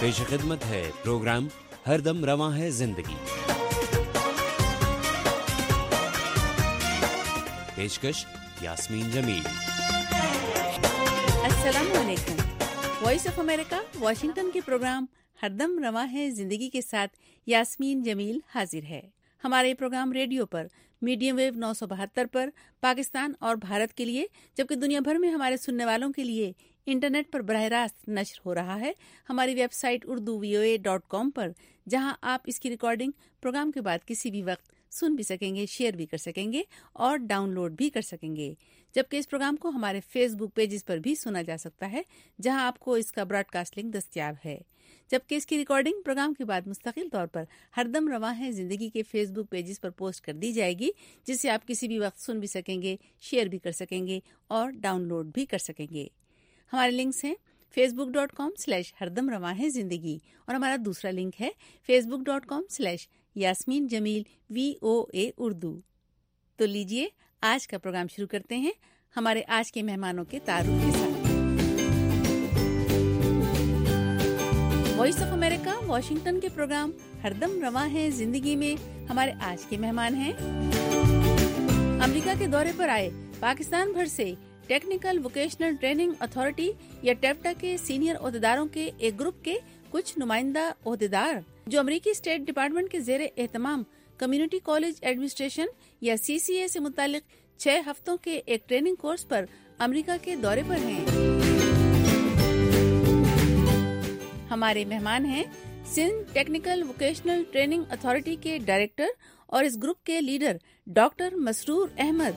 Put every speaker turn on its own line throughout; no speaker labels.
پیش خدمت ہے پروگرام ہر دم رواں ہے زندگی. پیشکش یاسمین جمیل.
السلام علیکم. وائس آف امریکہ واشنگٹن کے پروگرام ہر دم رواں ہے زندگی کے ساتھ یاسمین جمیل حاضر ہے. ہمارے پروگرام ریڈیو پر میڈیم ویو 972 پر پاکستان اور بھارت کے لیے، جبکہ دنیا بھر میں ہمارے سننے والوں کے لیے انٹرنیٹ پر براہ راست نشر ہو رہا ہے ہماری ویب سائٹ urduvoa.com پر، جہاں آپ اس کی ریکارڈنگ پروگرام کے بعد کسی بھی وقت سن بھی سکیں گے، شیئر بھی کر سکیں گے اور ڈاؤن لوڈ بھی کر سکیں گے. جبکہ اس پروگرام کو ہمارے فیس بک پیجز پر بھی سنا جا سکتا ہے، جہاں آپ کو اس کا براڈ کاسٹ لنک دستیاب ہے. جبکہ اس کی ریکارڈنگ پروگرام کے بعد مستقل طور پر ہر دم رواں ہے زندگی کے فیس بک پیجز پر پوسٹ کر دی جائے گی، جسے آپ کسی بھی وقت سن بھی سکیں گے، شیئر بھی کر سکیں گے اور ڈاؤن لوڈ بھی کر سکیں گے. ہمارے لنکس ہیں facebook.com/ہردم رواں ہے زندگی، اور ہمارا دوسرا لنک ہے facebook.com/یاسمین جمیل VOA اردو. تو لیجئے آج کا پروگرام شروع کرتے ہیں ہمارے آج کے مہمانوں کے تعارف کے ساتھ. وائس آف امریکہ واشنگٹن کے پروگرام ہر دم رواں ہے زندگی میں ہمارے آج کے مہمان ہیں امریکہ کے دورے پر آئے پاکستان بھر سے ٹیکنیکل ووکیشنل ٹریننگ اتھارٹی یا ٹیپٹا کے سینئر عہدیداروں کے ایک گروپ کے کچھ نمائندہ عہدیدار، جو امریکی اسٹیٹ ڈپارٹمنٹ کے زیر اہتمام کمیونٹی کالج ایڈمنسٹریشن یا CCA سے متعلق 6 ہفتوں کے ایک ٹریننگ کورس پر امریکہ کے دورے پر ہیں. ہمارے مہمان ہیں Sindh technical vocational training authority کے ڈائریکٹر اور اس گروپ کے لیڈر ڈاکٹر مسرور احمد.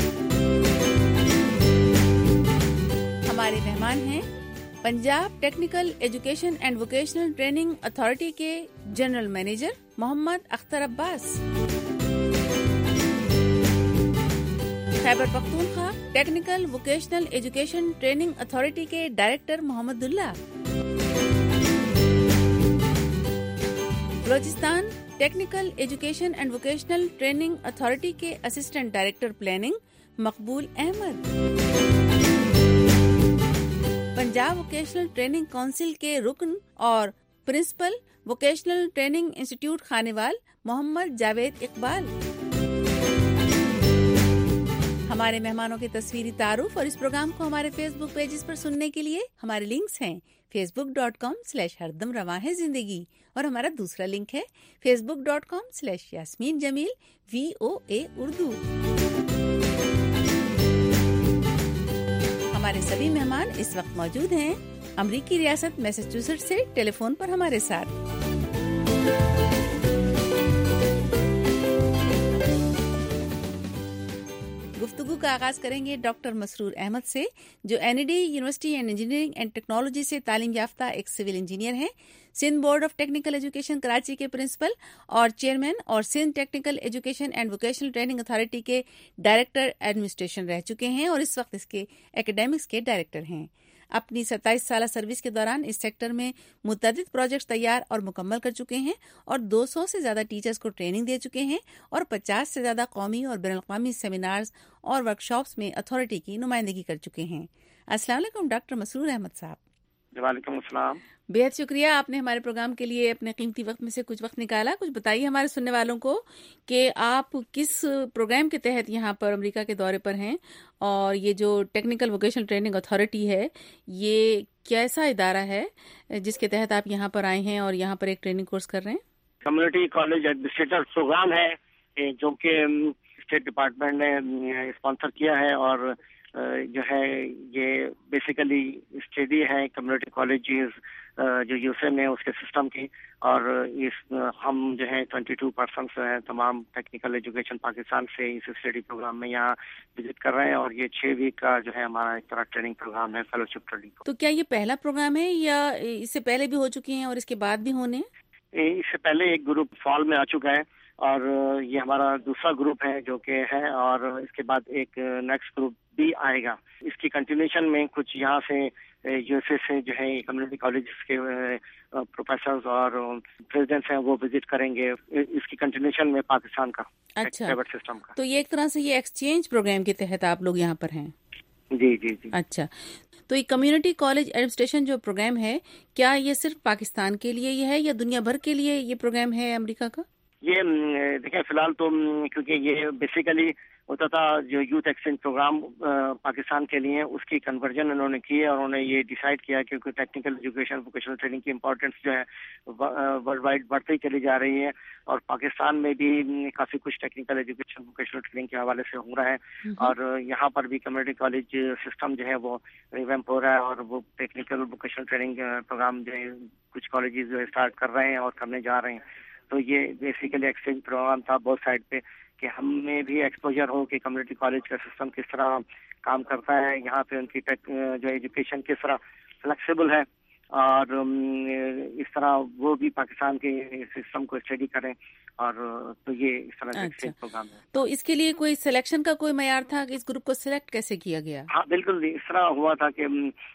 ہمارے مہمان ہیں Punjab technical education and vocational training authority کے general manager Muhammad Akhtar Abbas. Khyber Pakhtunkhwa technical vocational education training authority کے director Muhammad Allah. Balochistan technical education and vocational training authority کے assistant director planning Maqbool Ahmad. Punjab vocational training council کے رکن اور principal vocational training institute Khanewal Muhammad Javed Iqbal. ہمارے مہمانوں کے تصویری تعارف اور اس پروگرام کو ہمارے فیس بک پیجز پر سننے کے لیے ہمارے لنکس ہیں facebook.com/ہردم رواں ہے زندگی، اور ہمارا دوسرا لنک ہے facebook.com/یاسمین جمیل VOA اردو. ہمارے سبھی مہمان اس وقت موجود ہیں امریکی ریاست میساچوسیٹس سے ٹیلی فون پر ہمارے ساتھ. گفتگو کا آغاز کریں گے ڈاکٹر مسرور احمد سے، جو NED university and engineering and technology سے تعلیم یافتہ ایک سول انجینئر ہیں، Sindh board of technical education Karachi کے پرنسپل اور چیئرمین، اور Sindh technical education and vocational training authority کے ڈائریکٹر ایڈمنسٹریشن رہ چکے ہیں، اور اس وقت اس کے ایکیڈیمکس کے ڈائریکٹر ہیں. اپنی 27 سالہ سروس کے دوران اس سیکٹر میں متعدد پروجیکٹس تیار اور مکمل کر چکے ہیں، اور 200 سے زیادہ ٹیچرز کو ٹریننگ دے چکے ہیں، اور 50 سے زیادہ قومی اور بین الاقوامی سیمینارز اور ورکشاپس میں اتھارٹی کی نمائندگی کر چکے ہیں. السلام علیکم ڈاکٹر مسرور احمد صاحب.
وعلیکم السلام.
بہت شکریہ، آپ نے ہمارے پروگرام کے لیے اپنے قیمتی وقت میں سے کچھ وقت نکالا. کچھ بتائیے ہمارے سننے والوں کو کہ آپ کس پروگرام کے تحت یہاں پر امریکہ کے دورے پر ہیں، اور یہ جو ٹیکنیکل ووکیشنل ٹریننگ اتھارٹی ہے یہ کیسا ادارہ ہے جس کے تحت آپ یہاں پر آئے ہیں اور یہاں پر ایک ٹریننگ کورس کر رہے ہیں.
کمیونٹی کالج ایڈمنسٹریٹر پروگرام ہے جو کہ اسٹیٹ ڈپارٹمنٹ نے اسپانسر کیا ہے، اور جو ہے یہ بیسیکلی اسٹڈی ہے کمیونٹی کالجز جو USA میں اس کے سسٹم کی، اور ہم جو ہے 22 پرسنس ہیں تمام ٹیکنیکل ایجوکیشن پاکستان سے اس اسٹڈی پروگرام میں یہاں وزٹ کر رہے ہیں، اور یہ 6 ویک کا جو ہے ہمارا ایک طرح ٹریننگ پروگرام ہے، فیلوشپ ٹریننگ.
تو کیا یہ پہلا پروگرام ہے یا اس سے پہلے بھی ہو چکی ہیں اور اس کے بعد بھی ہونے؟
اس سے پہلے ایک گروپ فال میں آ چکا ہے، اور یہ ہمارا دوسرا گروپ ہے جو کہ ہے، اور اس کے بعد ایک نیکسٹ گروپ بھی آئے گا. اس کی کنٹینیوشن میں کچھ یہاں سے USA سے جو ہے کمیونٹی کالجز کے پروفیسرز اور پریزیڈنٹس ہیں وہ وزٹ کریں گے اس کی کنٹینیوشن میں پاکستان کا سسٹم کا.
تو یہ ایک طرح سے یہ ایکسچینج پروگرام کے تحت آپ لوگ یہاں پر ہیں؟
جی جی جی.
اچھا، تو یہ کمیونٹی کالج ایڈمنسٹریشن جو پروگرام ہے، کیا یہ صرف پاکستان کے لیے یہ ہے یا دنیا بھر کے لیے یہ پروگرام ہے امریکہ کا؟
یہ دیکھیں فی الحال تو کیونکہ یہ بیسیکلی ہوتا تھا جو یوتھ ایکسچینج پروگرام پاکستان کے لیے، اس کی کنورژن انہوں نے کی ہے، اور انہوں نے یہ ڈیسائیڈ کیا کیونکہ ٹیکنیکل ایجوکیشن ووکیشنل ٹریننگ کی امپورٹنس جو ہے ورلڈ وائڈ بڑھتی چلی جا رہی ہے، اور پاکستان میں بھی کافی کچھ ٹیکنیکل ایجوکیشن ووکیشنل ٹریننگ کے حوالے سے ہو رہا ہے، اور یہاں پر بھی کمیونٹی کالج سسٹم جو ہے وہ ریویمپ ہو رہا ہے، اور وہ ٹیکنیکل ووکیشنل ٹریننگ پروگرام جو ہے کچھ کالجز جو ہے اسٹارٹ کر رہے ہیں اور کرنے جا رہے ہیں۔ تو یہ بیسیکلی ایکسچینج پروگرام تھا بہت سائڈ پہ کہ ہمیں بھی ایکسپوجر ہو کہ کمیونٹی کالج کا سسٹم کس طرح کام کرتا ہے، یہاں پہ ان کی جو ایجوکیشن کس طرح فلیکسیبل ہے، اور اس طرح وہ بھی پاکستان کے سسٹم کو اسٹڈی کریں، اور تو یہ اس طرح کا ایکسچینج پروگرام ہے۔
تو اس کے لیے کوئی سلیکشن کا کوئی معیار تھا کہ اس گروپ کو سلیکٹ کیسے کیا گیا؟
ہاں بالکل، اس طرح ہوا تھا کہ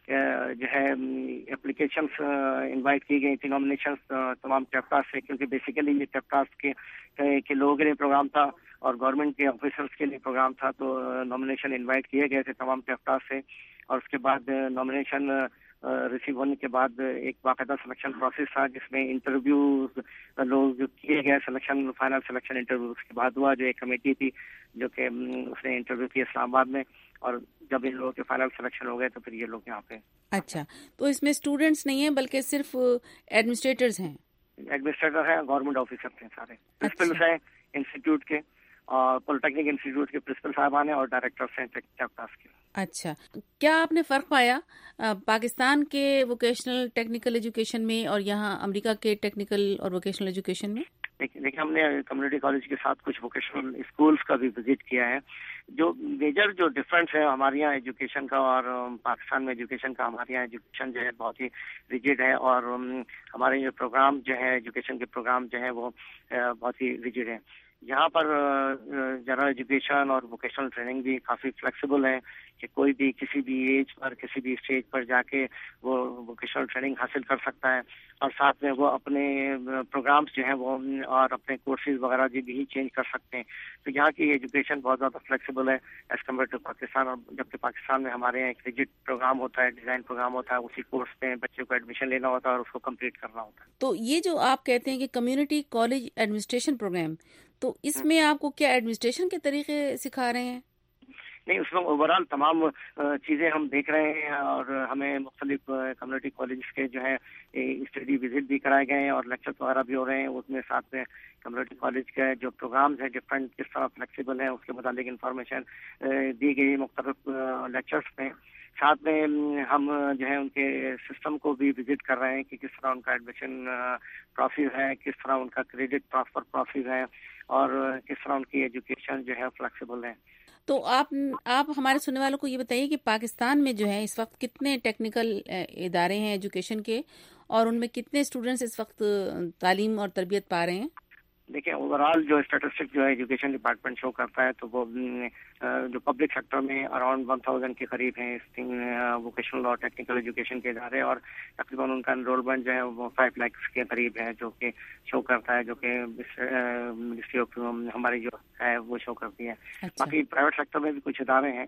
جو ہے اپلیکیشنس انوائٹ کی گئی تھی، نامینیشنس تمام ٹیپٹاس سے، کیونکہ بیسیکلی یہ ٹیپٹاس کے لوگوں کے لیے پروگرام تھا اور گورنمنٹ کے آفیسرس کے لیے پروگرام تھا، تو نامینیشن انوائٹ کیے گئے تھے تمام ٹیپٹاس سے، اور اس کے بعد نامینیشن ریسیو ہونے کے بعد ایک باقاعدہ سلیکشن پروسیس تھا جس میں انٹرویوز لوگ جو کیے گئے، سلیکشن فائنل سلیکشن انٹرویو اس کے بعد ہوا، جو ایک کمیٹی تھی جو کہ اس نے انٹرویو کیا اسلام آباد میں، اور جب ان لوگوں کے فائنل سلیکشن ہو گئے تو پھر یہ لوگ یہاں پہ۔
اچھا، تو اس میں اسٹوڈنٹس نہیں ہیں بلکہ صرف ایڈمنسٹریٹرز ہیں؟
ایڈمنسٹریٹر ہیں، گورنمنٹ آفیسر ہیں، سارے پرنسپلس ہیں انسٹیٹیوٹ کے، اور پولیٹیکنک انسٹیٹیوٹ کے پرنسپل صاحبان ہیں، اور ڈائریکٹرس ہیں ٹیپٹاس کے۔
اچھا، کیا آپ نے فرق پایا پاکستان کے ووکیشنل ٹیکنیکل ایجوکیشن میں اور یہاں امریکہ کے ٹیکنیکل اور ووکیشنل ایجوکیشن میں؟
دیکھیں ہم نے کمیونٹی کالج کے ساتھ کچھ ووکیشنل اسکولس کا بھی وزٹ کیا ہے۔ جو میجر جو ڈفرینس ہے ہمارے یہاں ایجوکیشن کا اور پاکستان میں ایجوکیشن کا، ہمارے یہاں ایجوکیشن جو ہے بہت ہی ریجڈ ہے، اور ہمارے یہ پروگرام جو ہے ایجوکیشن کے پروگرام جو ہے وہ بہت ہی ریجڈ ہے۔ یہاں پر جنرل ایجوکیشن اور ووکیشنل ٹریننگ بھی کافی فلیکسیبل ہے کہ کوئی بھی کسی بھی ایج پر کسی بھی اسٹیج پر جا کے وہ ووکیشنل ٹریننگ حاصل کر سکتا ہے، اور ساتھ میں وہ اپنے پروگرامز جو ہیں وہ اور اپنے کورسز وغیرہ بھی چینج کر سکتے ہیں۔ تو یہاں کی ایجوکیشن بہت زیادہ فلیکسیبل ہے ایز کمپیئر ٹو پاکستان، اور جبکہ پاکستان میں ہمارے یہاں ایک ریجڈ پروگرام ہوتا ہے، ڈیزائن پروگرام ہوتا ہے، اسی کورس میں بچے کو ایڈمیشن لینا ہوتا ہے اور اس کو کمپلیٹ کرنا ہوتا ہے۔
تو یہ جو آپ کہتے ہیں کہ کمیونٹی کالج ایڈمنسٹریشن پروگرام، تو اس میں آپ کو کیا ایڈمنسٹریشن کے طریقے سکھا رہے ہیں؟
نہیں، اس میں اوورال تمام چیزیں ہم دیکھ رہے ہیں، اور ہمیں مختلف کمیونٹی کالجز کے جو ہے اسٹڈی وزٹ بھی کرائے گئے ہیں اور لیکچر وغیرہ بھی ہو رہے ہیں، اس میں ساتھ میں کمیونٹی کالج کے جو پروگرامز ہیں ڈفرینٹ کس طرح فلیکسیبل ہیں اس کے متعلق انفارمیشن دی گئی مختلف لیکچرز میں۔ ساتھ میں ہم جو ہے ان کے سسٹم کو بھی وزٹ کر رہے ہیں کہ کس طرح ان کا ایڈمیشن پروسیس ہے، کس طرح ان کا کریڈٹ ٹرانسفر پروسیس ہے، اور کس طرح ان کی ایجوکیشن جو ہے فلیکسیبل ہے۔
تو آپ ہمارے سننے والوں کو یہ بتائیے کہ پاکستان میں جو ہے اس وقت کتنے ٹیکنیکل ادارے ہیں ایجوکیشن کے، اور ان میں کتنے اسٹوڈنٹس اس وقت تعلیم اور تربیت پا رہے ہیں؟
دیکھیں اوورال جو اسٹیٹسٹک جو ہے ایجوکیشن ڈپارٹمنٹ شو کرتا ہے تو وہ جو پبلک سیکٹر میں اراؤنڈ 1000 کے قریب ہیں ووکیشنل اور ٹیکنیکل ایجوکیشن کے ادارے، اور تقریباً ان کا انرولمنٹ جو ہے وہ 5 لاکھ کے قریب ہے، جو کہ شو کرتا ہے، جو کہ منسٹری آف ہماری جو ہے وہ شو کرتی ہے۔ باقی پرائیویٹ سیکٹر میں بھی کچھ ادارے ہیں،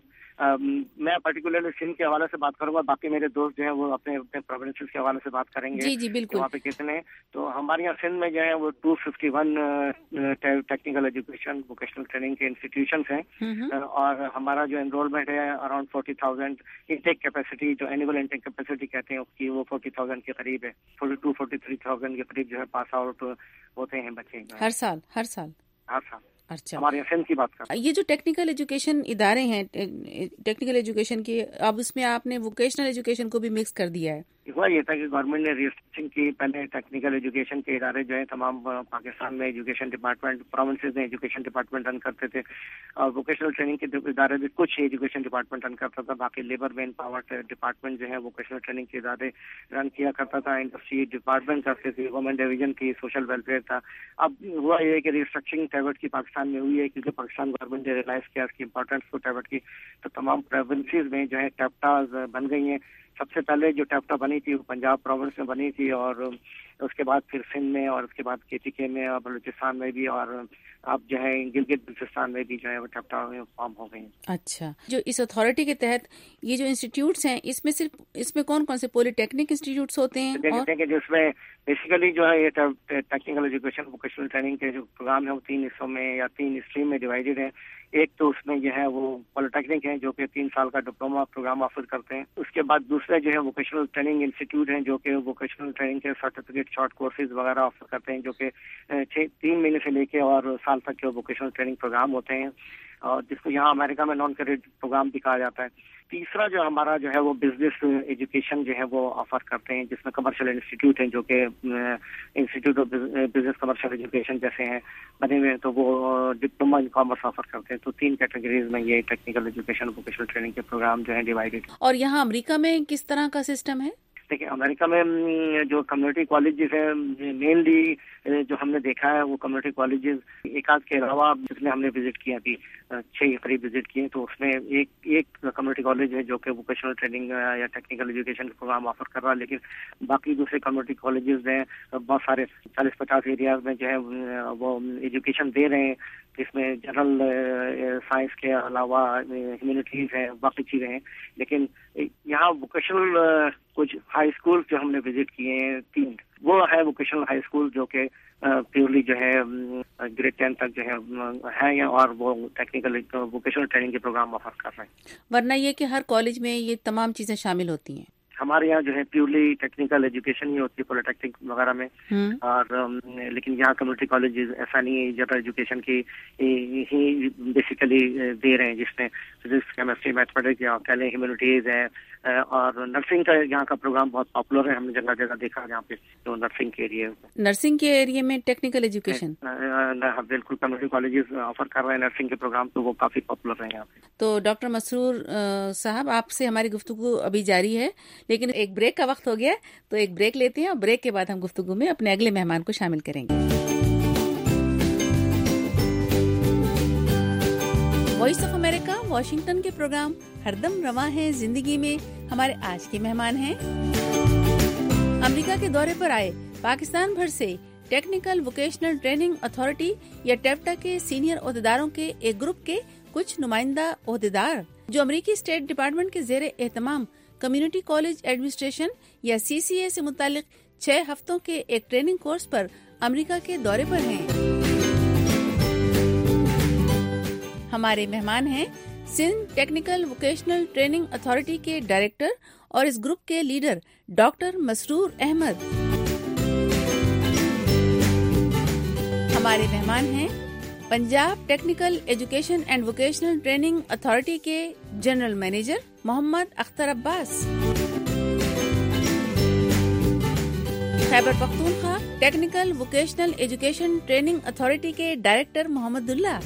میں پرٹیکولرلی سندھ کے حوالے سے بات کروں گا، باقی میرے دوست جو ہیں وہ اپنے پروونسز کے حوالے سے بات کریں گے۔
جی بالکل،
وہاں پہ کتنے، تو ہمارے یہاں سندھ میں جو ہے وہ 251 ٹیکنیکل ایجوکیشن ووکیشنل ٹریننگ کے انسٹیٹیوشنس ہیں، اور ہمارا جو انرولمنٹ ہے اراؤنڈ 40,000 انٹیک کیپیسٹی، جو اینول انٹیک کیپیسٹی کہتے ہیں اس کی، وہ 40,000 کے قریب ہے، 42-43,000 کے قریب جو ہے پاس آؤٹ ہوتے ہیں بچے ہر سال۔
اچھا،
ہمارے یہاں سندھ کی بات کریں،
یہ جو ٹیکنیکل ایجوکیشن ادارے ہیں ٹیکنیکل ایجوکیشن کے، اب اس میں آپ نے ووکیشنل ایجوکیشن کو بھی مکس کر دیا ہے۔
ہوا یہ تھا کہ گورنمنٹ نے ریسٹرکشن کی، پہلے ٹیکنیکل ایجوکیشن کے ادارے جو ہیں تمام پاکستان میں ایجوکیشن ڈپارٹمنٹ پروونسز میں ایجوکیشن ڈپارٹمنٹ رن کرتے تھے، اور ووکیشنل ٹریننگ کے ادارے بھی کچھ ایجوکیشن ڈپارٹمنٹ رن کرتا تھا، باقی لیبر مین پاور ڈپارٹمنٹ جو ہے ووکیشنل ٹریننگ کے ادارے رن کیا کرتا تھا، انڈسٹری ڈپارٹمنٹ کرتے تھے، وومن ڈویژن کی، سوشل ویلفیئر تھا۔ اب ہوا یہ کہ ریسٹرکچرنگ ٹیوٹ کی پاکستان میں ہوئی ہے، کیونکہ پاکستان گورنمنٹ نے ریلائز کیا اس کی امپورٹنس کو ٹیوٹ کی، تو تمام پروونسز میں جو ہے ٹیپٹاز بن گئی ہیں، سب سے پہلے جو ٹیفٹا بنی تھی وہ پنجاب پروونس میں بنی تھی، اور اس کے بعد پھر سندھ میں، اور اس کے بعد KPK میں اور بلوچستان میں بھی، اور اب جو ہے گلگت بلتستان میں بھی جو ہے وہ ٹیفٹا فارم ہو گئی ہیں۔
اچھا، جو اس اتھارٹی کے تحت یہ جو انسٹیٹیوٹس ہیں، اس میں کون کون سے پولی ٹیکنک انسٹیٹیوٹس ہوتے ہیں؟
دیکھتے ہیں کہ جس میں بیسیکلی جو ہے یہ ٹیکنیکل ایجوکیشن ووکیشنل ٹریننگ کے جو پروگرام ہے وہ 3 حصوں میں یا 3 اسٹریم میں ڈیوائیڈڈ ہے۔ ایک تو اس میں جو ہے وہ پولیٹیکنک ہے جو کہ 3 سال کا ڈپلوما پروگرام آفر کرتے ہیں۔ اس کے بعد دوسرے جو ہے ووکیشنل ٹریننگ انسٹیٹیوٹ ہیں جو کہ ووکیشنل ٹریننگ کے سرٹیفکیٹ شارٹ کورسز وغیرہ آفر کرتے ہیں، جو کہ 3 مہینے سے لے کے اور سال تک کے ووکیشنل ٹریننگ پروگرام ہوتے ہیں، اور جس کو یہاں امریکہ میں نان کریڈٹ پروگرام بھی کہا جاتا ہے۔ تیسرا جو ہمارا جو ہے وہ بزنس ایجوکیشن جو ہے وہ آفر کرتے ہیں، جس میں کمرشل انسٹیٹیوٹ ہیں جو کہ institute of business commercial education جیسے ہیں بنے ہوئے ہیں، تو وہ ڈپلوما ان کامرس آفر کرتے ہیں۔ تو 3 کیٹیگریز میں یہ ٹیکنیکل ایجوکیشن ووکیشنل ٹریننگ کے پروگرام جو ہیں ڈیوائیڈڈ۔
اور یہاں امریکہ میں کس طرح کا سسٹم ہے؟
دیکھیں امریکہ میں جو کمیونٹی کالجز ہیں مینلی جو ہم نے دیکھا ہے وہ کمیونٹی کالجز ایک آدھ کے علاوہ جس میں ہم نے وزٹ کیا ابھی 6 قریب وزٹ کیے، تو اس میں ایک کمیونٹی کالج ہے جو کہ ووکیشنل ٹریننگ یا ٹیکنیکل ایجوکیشن کا پروگرام آفر کر رہا ہے، لیکن باقی دوسرے کمیونٹی کالجز ہیں بہت سارے 40-50 ایریاز میں جو ہے وہ ایجوکیشن دے رہے ہیں، جس میں جنرل سائنس کے علاوہ ہیومینٹیز ہیں، باقی چیزیں ہیں۔ لیکن یہاں ووکیشنل کچھ ہائی اسکول جو ہم نے وزٹ کیے ہیں 3، وہ ہے ووکیشنل ہائی اسکول جو کہ پیورلی جو ہے گریڈ 10 تک جو ہے اور وہ ٹیکنیکل ووکیشنل ٹریننگ کے پروگرام آفر کر رہے ہیں۔
ورنہ یہ کہ ہر کالج میں یہ تمام چیزیں شامل ہوتی ہیں؟
ہمارے یہاں جو ہے پیورلی ٹیکنیکل ایجوکیشن ہی ہوتی ہے پولیٹیکنک وغیرہ میں، اور لیکن یہاں کمیونٹی کالجز ایسا نہیں ہے، جنرل ایجوکیشن کی ہی بیسیکلی دے رہے ہیں، جس میں فزکس کیمسٹری میتھمیٹکس یا کہلیں ہیومینٹیز ہے، اور نرسنگ کا یہاں کا پروگرام بہت پاپولر ہے، ہم نے جگہ جگہ دیکھا جہاں پہ جو نرسنگ کے ایریا
نرسنگ کے ایریا میں ٹیکنیکل ایجوکیشن
بالکل کمیونٹی کالجز آفر کر رہے ہیں نرسنگ کے پروگرام، تو وہ کافی پاپولر ہیں یہاں پہ۔
تو ڈاکٹر مسرور صاحب، آپ سے ہماری گفتگو ابھی جاری ہے، لیکن ایک بریک کا وقت ہو گیا، تو ایک بریک لیتے ہیں اور بریک کے بعد ہم گفتگو میں اپنے اگلے مہمان کو شامل کریں گے۔ وائس آف امریکہ واشنگٹن کے پروگرام ہردم رواں ہے زندگی میں ہمارے آج کے مہمان ہیں امریکہ کے دورے پر آئے پاکستان بھر سے ٹیکنیکل ووکیشنل ٹریننگ اتھارٹی یا ٹیفٹا کے سینئر عہدیداروں کے ایک گروپ کے کچھ نمائندہ عہدیدار جو امریکی اسٹیٹ ڈپارٹمنٹ کے زیر اہتمام کمیونٹی کالج ایڈمنسٹریشن یا CCA سے متعلق 6 ہفتوں کے ایک ٹریننگ کورس پر امریکہ کے دورے پر ہیں۔ ہمارے مہمان ہیں Sindh technical vocational training authority کے ڈائریکٹر اور اس گروپ کے لیڈر ڈاکٹر مسرور احمد۔ ہمارے مہمان ہیں Punjab technical education and vocational training authority کے general manager Muhammad Akhtar Abbas, Khyber Pakhtunkhwa technical vocational education training authority کے director Muhammad Allah,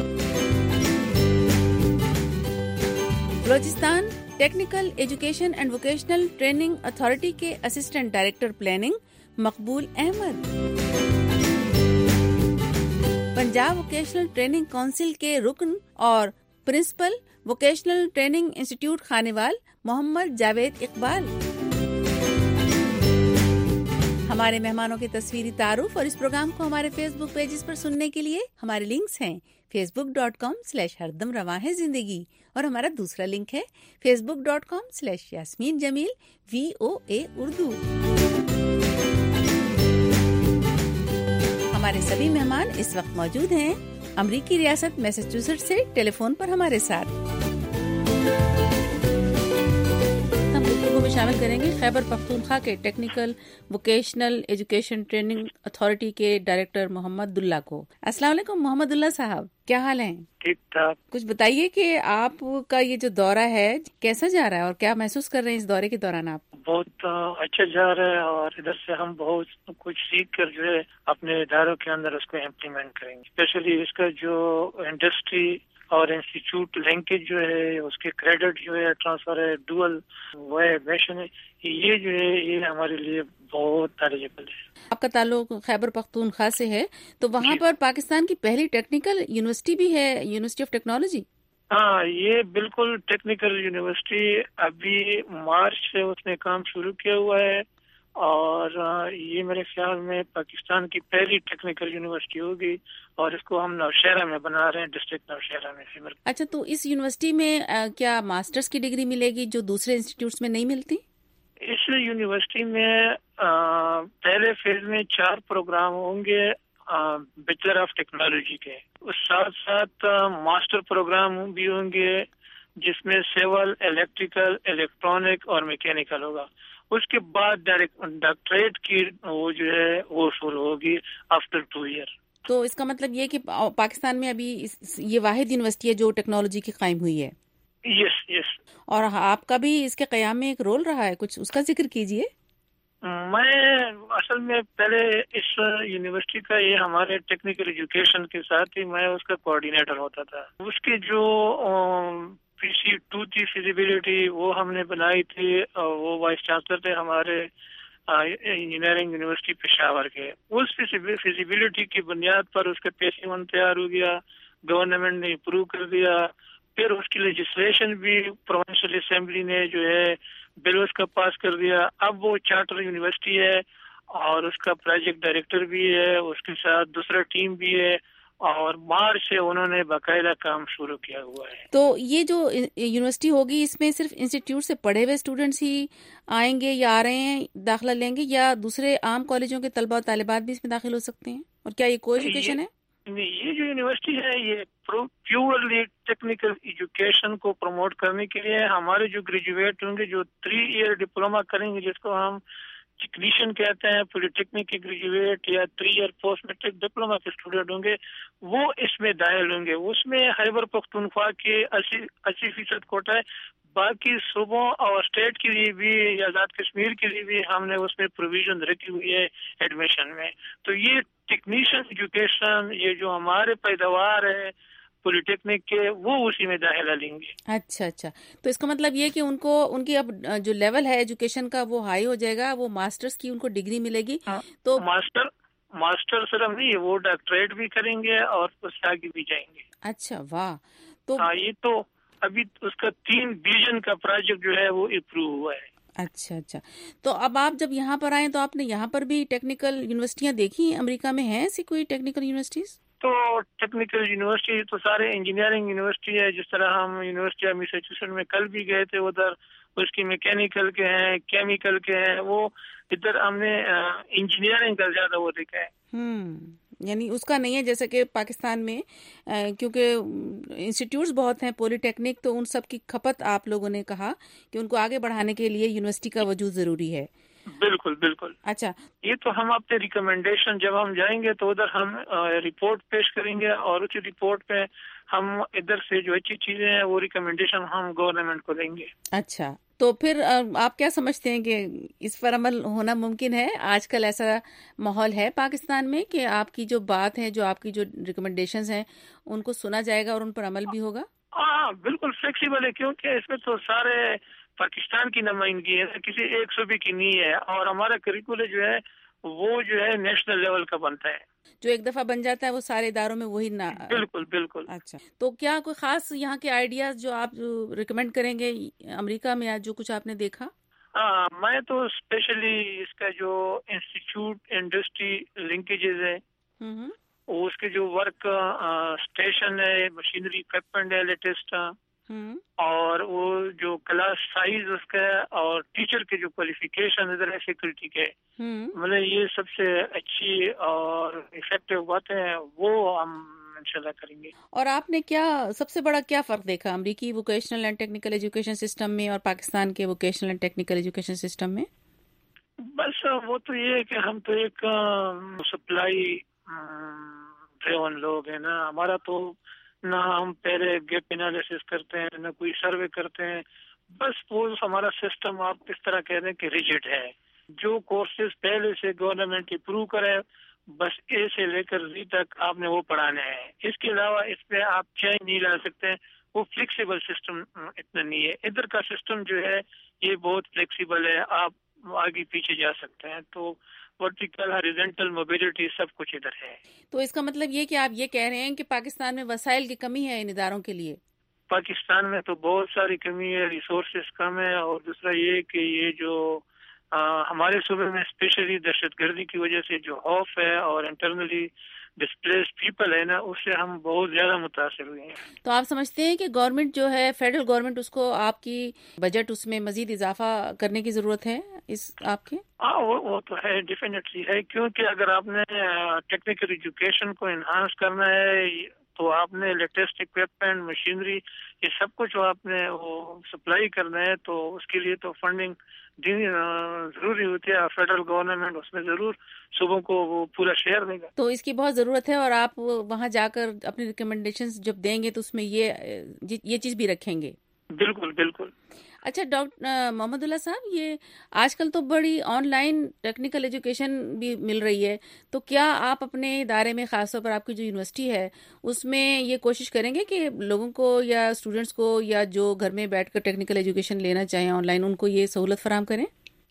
Balochistan technical education and vocational training authority کے assistant director planning Maqbool Ahmad, Punjab vocational training council کے رکن اور principal vocational training institute Khanewal Muhammad Javed Iqbal. ہمارے مہمانوں کے تصویری تعارف اور اس پروگرام کو ہمارے فیس بک پیجز پر سننے کے لیے ہمارے لنکس ہیں facebook.com/ہردم رواں ہے زندگی، اور ہمارا دوسرا لنک ہے facebook.com/یاسمین جمیل VOA اردو۔ ہمارے سبھی مہمان اس وقت موجود ہیں امریکی ریاست میساچوسیٹس سے ٹیلی فون پر ہمارے ساتھ۔ ہم گفتگو میں شامل کریں گے خیبر پختونخوا کے technical vocational education training authority کے ڈائریکٹر محمد اللہ کو۔ السلام علیکم محمد اللہ صاحب، کیا حال ہیں؟
ٹھیک ٹھاک۔
کچھ بتائیے کہ آپ کا یہ جو دورہ ہے کیسا جا رہا ہے اور کیا محسوس کر رہے ہیں اس دورے کے دوران آپ؟
بہت اچھا جا رہا ہے، اور ادھر سے ہم بہت کچھ سیکھ کر جو ہے اپنے اداروں کے اندر اس کو امپلیمنٹ کریں گے، اسپیشلی اس کا جو انڈسٹری اور انسٹیٹیوٹ لنکیج جو ہے، اس کے کریڈٹ جو ہے ٹرانسفر ہے، ڈوئل وہ میشن ہے، یہ جو ہے یہ ہمارے لیے بہت تعریفل ہے۔
آپ کا تعلق خیبر پختونخوا سے ہے، تو وہاں پر پاکستان کی پہلی ٹیکنیکل یونیورسٹی بھی ہے، یونیورسٹی آف ٹیکنالوجی؟
ہاں، یہ بالکل ٹیکنیکل یونیورسٹی ابھی مارچ سے اس نے کام شروع کیا ہوا ہے، اور یہ میرے خیال میں پاکستان کی پہلی ٹیکنیکل یونیورسٹی ہوگی، اور اس کو ہم نوشہرہ میں بنا رہے ہیں، ڈسٹرکٹ نوشہرہ میں.
اچھا، تو اس یونیورسٹی میں کیا ماسٹرز کی ڈگری ملے گی جو دوسرے انسٹیٹیوٹس میں نہیں ملتی؟
اس یونیورسٹی میں پہلے فیز میں 4 پروگرام ہوں گے بیچلر آف ٹیکنالوجی کے، اس ساتھ ساتھ ماسٹر پروگرام بھی ہوں گے جس میں سول، الیکٹریکل، الیکٹرانک اور میکینیکل ہوگا. اس کے بعد ڈاکٹریٹ کی وہ جو ہے وہ شروع ہوگی آفٹر 2 ایئر.
تو اس کا مطلب یہ کہ پاکستان میں ابھی یہ واحد یونیورسٹی ہے جو ٹیکنالوجی کی قائم ہوئی ہے.
یس. اور
آپ کا بھی اس کے قیام میں ایک رول رہا ہے، کچھ اس کا ذکر کیجئے.
میں اصل میں پہلے اس یونیورسٹی کا یہ ہمارے ٹیکنیکل ایجوکیشن کے ساتھ ہی میں اس کا کوآرڈینیٹر ہوتا تھا. اس کی جو PC2 تھی فیزیبلٹی وہ ہم نے بنائی تھی، وہ وائس چانسلر تھے ہمارے انجینئرنگ یونیورسٹی پشاور کے. اس فیزیبلٹی کی بنیاد پر اس کا PC1 تیار ہو گیا، گورنمنٹ نے اپروو کر دیا. پھر اس کی لیجسلیشن بھی پروونشل اسمبلی نے جو ہے بل اس کا پاس کر دیا. اب وہ چارٹر یونیورسٹی ہے اور اس کا پروجیکٹ ڈائریکٹر بھی ہے، اس کے ساتھ دوسرا ٹیم بھی ہے، اور مارچ سے انہوں نے باقاعدہ کام شروع کیا ہوا ہے.
تو یہ جو یونیورسٹی ہوگی اس میں صرف انسٹیٹیوٹ سے پڑھے ہوئے اسٹوڈنٹس ہی آئیں گے یا آ رہے ہیں داخلہ لیں گے، یا دوسرے عام کالجوں کے طلبہ و طالبات بھی اس میں داخل ہو سکتے ہیں؟ اور کیا یہ کو ایجوکیشن ہے؟
یہ جو یونیورسٹی ہے یہ پیورلی ٹیکنیکل ایجوکیشن کو پروموٹ کرنے کے لیے ہمارے جو گریجویٹ ہوں گے، جو 3 ایئر ڈپلوما کریں گے جس کو ہم ٹیکنیشین کہتے ہیں، پولی ٹیکنیک کے گریجویٹ یا 3 ایئر پوسٹ میٹرک ڈپلوما کے اسٹوڈنٹ ہوں گے، وہ اس میں داخل ہوں گے. اس میں خیبر پختونخوا کے 80% کوٹا ہے. باقی صوبوں اور اسٹیٹ کے لیے بھی، آزاد کشمیر کے لیے بھی ہم نے اس میں پروویژن رکھی ہوئی ہے ایڈمیشن میں. تو یہ ٹیکنیشین ایجوکیشن، یہ جو ہمارے پیداوار ہے پولی ٹیکنیک کے، وہ اسی میں داخلہ لیں گے.
اچھا. تو اس کا مطلب یہ کہ ان کی اب جو لیول ہے ایجوکیشن کا وہ ہائی ہو جائے گا، وہ ماسٹرز کی ان کو ڈگری ملے گی. تو
ماسٹر صرف نہیں، وہ ڈاکٹریٹ بھی کریں گے اور اس سے آگے بھی جائیں گے.
اچھا، واہ. تو
یہ تو ابھی اس کا 3 ڈویژن کا پروجیکٹ جو ہے وہ اپروو ہوا ہے.
اچھا. تو اب آپ جب یہاں پر آئیں تو آپ نے یہاں پر بھی ٹیکنیکل یونیورسٹیاں دیکھی ہیں؟ امریکہ میں ہیں ایسی کوئی ٹیکنیکل یونیورسٹیز؟
تو ٹیکنیکل یونیورسٹی تو سارے انجینئرنگ یونیورسٹی ہے. جس طرح ہم یونیورسٹی آف میساچوسیٹس میں کل بھی گئے تھے، ادھر اس کی میکینیکل کے ہیں، کیمیکل کے ہیں. وہ ادھر ہم نے انجینئرنگ کا زیادہ وہ دیکھا ہے.
یعنی اس کا نہیں ہے جیسے کہ پاکستان میں، کیونکہ انسٹیٹیوٹس بہت ہیں پولی ٹیکنیک، تو ان سب کی کھپت آپ لوگوں نے کہا کہ ان کو آگے بڑھانے کے لیے یونیورسٹی کا وجود ضروری ہے.
بالکل.
اچھا.
یہ تو ہم اپنے ریکمینڈیشن جب ہم جائیں گے تو ادھر ہم رپورٹ پیش کریں گے، اور اسی رپورٹ پہ ہم ادھر سے جو اچھی چیزیں ہیں وہ ریکمینڈیشن ہم گورنمنٹ کو دیں گے.
اچھا. تو پھر آپ کیا سمجھتے ہیں کہ اس پر عمل ہونا ممکن ہے؟ آج کل ایسا ماحول ہے پاکستان میں کہ آپ کی جو بات ہے، جو آپ کی جو ریکمنڈیشنز ہیں، ان کو سنا جائے گا اور ان پر عمل بھی ہوگا؟
ہاں، بالکل فلیکسیبل ہے، کیونکہ اس میں تو سارے پاکستان کی نمائندگی ہے، کسی ایک صوبے کی نہیں ہے. اور ہمارا کریکولر جو ہے وہ جو ہے نیشنل لیول کا بنتا ہے.
جو ایک دفعہ بن جاتا ہے وہ سارے اداروں میں وہی نہ.
بالکل.
اچھا. تو کیا کوئی خاص یہاں کے آئیڈیاز جو آپ ریکمینڈ کریں گے امریکہ میں، جو کچھ آپ نے دیکھا؟
میں تو اسپیشلی اس کا جو انسٹیٹیوٹ انڈسٹری لنکیجز ہے، اس کے جو ورک اسٹیشن ہے، مشینری اکوپمنٹ ہے لیٹسٹ، اور وہ جو کلاس سائز اس کا ہے، اور ٹیچر کے جو کوالیفیکیشن ادھر ہے فیکلٹی کے، مطلب یہ سب سے اچھی اور افیکٹو باتیں ہیں، وہ ہم انشاءاللہ کریں گے.
اور آپ نے سب سے بڑا کیا فرق دیکھا امریکی vocational and technical education system میں اور پاکستان کے vocational and technical education system میں؟
بس وہ تو یہ ہے کہ ہم تو ایک سپلائی ڈریون لوگ ہیں نا. ہمارا تو نہ ہم پہلے گیپ انالیسس کرتے ہیں، نہ کوئی سروے کرتے ہیں. بس وہ ہمارا سسٹم آپ اس طرح کہہ دیں کہ ریجڈ ہے. جو کورسز پہلے سے گورنمنٹ اپروو کرے، بس اے سے لے کر زی تک آپ نے وہ پڑھانے ہیں. اس کے علاوہ اس پہ آپ چینج نہیں لا سکتے. وہ فلیکسیبل سسٹم اتنا نہیں ہے. ادھر کا سسٹم جو ہے یہ بہت فلیکسیبل ہے، آپ آگے پیچھے جا سکتے ہیں. تو ورٹیکل ہاریزونٹل موبلٹی سب کچھ ادھر ہے.
تو اس کا مطلب یہ کہ آپ یہ کہہ رہے ہیں کہ پاکستان میں وسائل کی کمی ہے ان اداروں کے لیے؟
پاکستان میں تو بہت ساری کمی ہے، ریسورسز کم ہے، اور دوسرا یہ کہ یہ جو ہمارے صوبے میں اسپیشلی دہشت گردی کی وجہ سے جو خوف ہے اور انٹرنلی ڈسپلیس پیپل ہے نا، اس سے ہم بہت زیادہ متاثر ہوئے ہیں.
تو آپ سمجھتے ہیں کہ گورنمنٹ جو ہے فیڈرل گورنمنٹ اس کو آپ کی بجٹ اس میں مزید اضافہ کرنے کی ضرورت ہے اس آپ کے؟
وہ تو ہے، ڈیفینیٹلی ہے، کیونکہ اگر آپ نے ٹیکنیکل ایجوکیشن کو انہانس کرنا ہے تو آپ نے لیٹسٹ اکوپمنٹ، مشینری، یہ سب کچھ آپ نے وہ سپلائی کرنا ہے، تو اس کے لیے تو فنڈنگ ضروری ہوتی ہے. فیڈرل گورنمنٹ اس میں ضرور صوبوں کو وہ پورا شیئر دے گا. تو
اس کی بہت ضرورت ہے، اور آپ وہاں جا کر اپنی ریکمنڈیشنز جب دیں گے تو اس میں یہ چیز بھی رکھیں گے؟
بالکل بالکل.
اچھا ڈاکٹر محمد اللہ صاحب، یہ آج کل تو بڑی آن لائن ٹیکنیکل ایجوکیشن بھی مل رہی ہے، تو کیا آپ اپنے ادارے میں، خاص طور پر آپ کی جو یونیورسٹی ہے اس میں یہ کوشش کریں گے کہ لوگوں کو یا اسٹوڈینٹس کو یا جو گھر میں بیٹھ کر ٹیکنیکل ایجوکیشن لینا چاہیں آن لائن، ان کو یہ سہولت فراہم کریں؟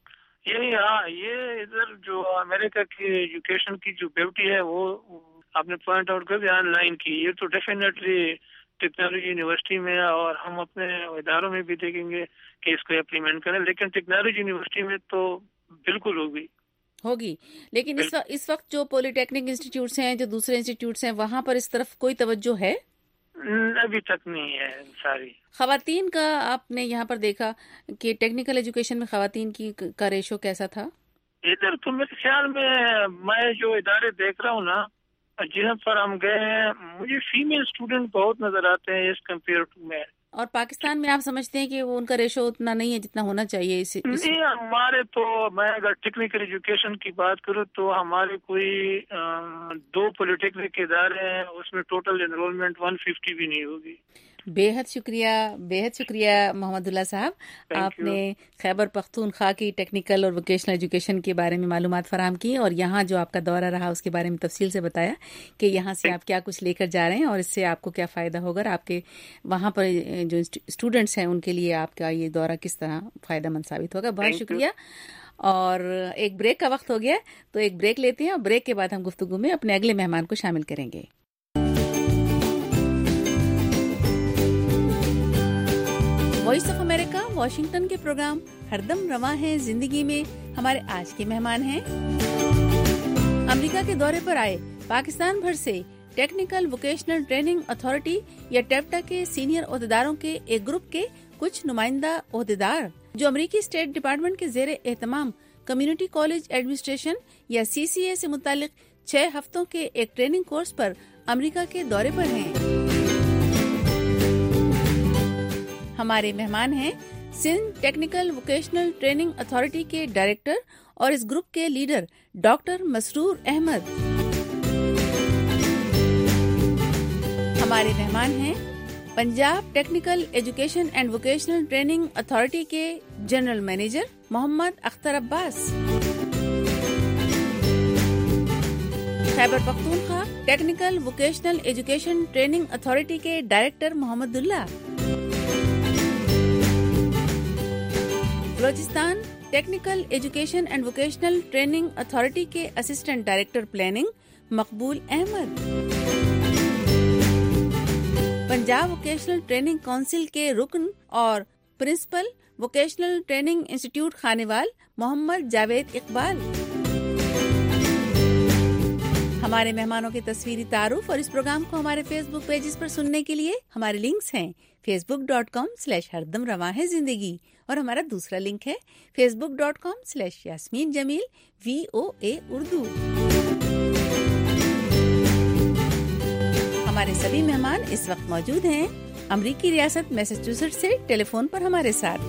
یہ ادھر جو امریکہ کی ایجوکیشن کی جو بیوٹی ہے وہ آپ نے پوائنٹ آؤٹ کر دیا آن لائن کی. یہ تو ڈیفینیٹلی ٹیکنالوجی یونیورسٹی میں اور ہم اپنے اداروں میں بھی دیکھیں گے کہ اس کو امپلیمنٹ کریں، لیکن ٹیکنالوجی یونیورسٹی میں تو بالکل ہوگی. لیکن
اس وقت جو پولی ٹیکنک انسٹیٹیوٹس ہیں، جو دوسرے انسٹیٹیوٹس ہیں، وہاں پر اس طرف کوئی توجہ ہے؟
ابھی تک نہیں ہے ساری.
خواتین کا آپ نے یہاں پر دیکھا کہ ٹیکنیکل ایجوکیشن میں خواتین کا ریشو کیسا تھا؟
ادھر تو میرے خیال میں جو ادارے دیکھ رہا ہوں نا، جہاں پر ہم گئے ہیں، مجھے فیمیل اسٹوڈنٹ بہت نظر آتے ہیں اس کمپیئر ٹو میں.
اور پاکستان میں آپ سمجھتے ہیں کہ وہ ان کا ریشو اتنا نہیں ہے جتنا ہونا چاہیے؟
نہیں، ہمارے تو میں اگر ٹیکنیکل ایجوکیشن کی بات کروں تو ہمارے کوئی 2 پولیٹیکنک ادارے ہیں، اس میں ٹوٹل انرولمنٹ 150 بھی نہیں ہوگی.
بے حد شکریہ محمد اللہ صاحب، آپ نے خیبر پختونخوا کی ٹیکنیکل اور ووکیشنل ایجوکیشن کے بارے میں معلومات فراہم کی، اور یہاں جو آپ کا دورہ رہا اس کے بارے میں تفصیل سے بتایا کہ یہاں سے آپ کیا کچھ لے کر جا رہے ہیں اور اس سے آپ کو کیا فائدہ ہوگا، اور آپ کے وہاں پر جو اسٹوڈنٹس ہیں ان کے لیے آپ کا یہ دورہ کس طرح فائدہ مند ثابت ہوگا. بہت شکریہ. اور ایک بریک کا وقت ہو گیا، تو ایک بریک لیتے ہیں، اور بریک کے بعد ہم گفتگو میں اپنے اگلے مہمان کو شامل کریں گے. وائس آف امریکہ واشنگٹن کے پروگرام ہر دم رواں ہے زندگی میں ہمارے آج کے مہمان ہیں امریکہ کے دورے پر آئے پاکستان بھر سے ٹیکنیکل ووکیشنل ٹریننگ اتھارٹی یا ٹیپٹا کے سینئر عہدیداروں کے ایک گروپ کے کچھ نمائندہ عہدیدار جو امریکی اسٹیٹ ڈپارٹمنٹ کے زیر اہتمام کمیونٹی کالج ایڈمنسٹریشن یا CCA سے متعلق 6 ہفتوں کے ایک ٹریننگ کورس پر امریکہ کے دورے پر ہیں. ہمارے مہمان ہیں Sindh technical vocational training authority کے ڈائریکٹر اور اس گروپ کے لیڈر ڈاکٹر مسرور احمد. ہمارے مہمان ہیں Punjab technical education and vocational training authority کے general manager Muhammad Akhtar Abbas. Khyber Pakhtunkhwa technical vocational education training authority کے director Muhammad Allah. Balochistan technical education and vocational training authority کے assistant director planning Maqbool Ahmad. Punjab vocational training council کے رکن اور principal vocational training institute Khanewal Muhammad Javed Iqbal. ہمارے مہمانوں کے تصویری تعارف اور اس پروگرام کو ہمارے فیس بک پیجز پر سننے کے لیے ہمارے لنکس ہیں facebook.com/ہردم رواں ہے زندگی، اور ہمارا دوسرا لنک ہے facebook.com/یاسمین جمیل VOA اردو. ہمارے سبھی مہمان اس وقت موجود ہیں امریکی ریاست میساچوسیٹس سے ٹیلی فون پر ہمارے ساتھ.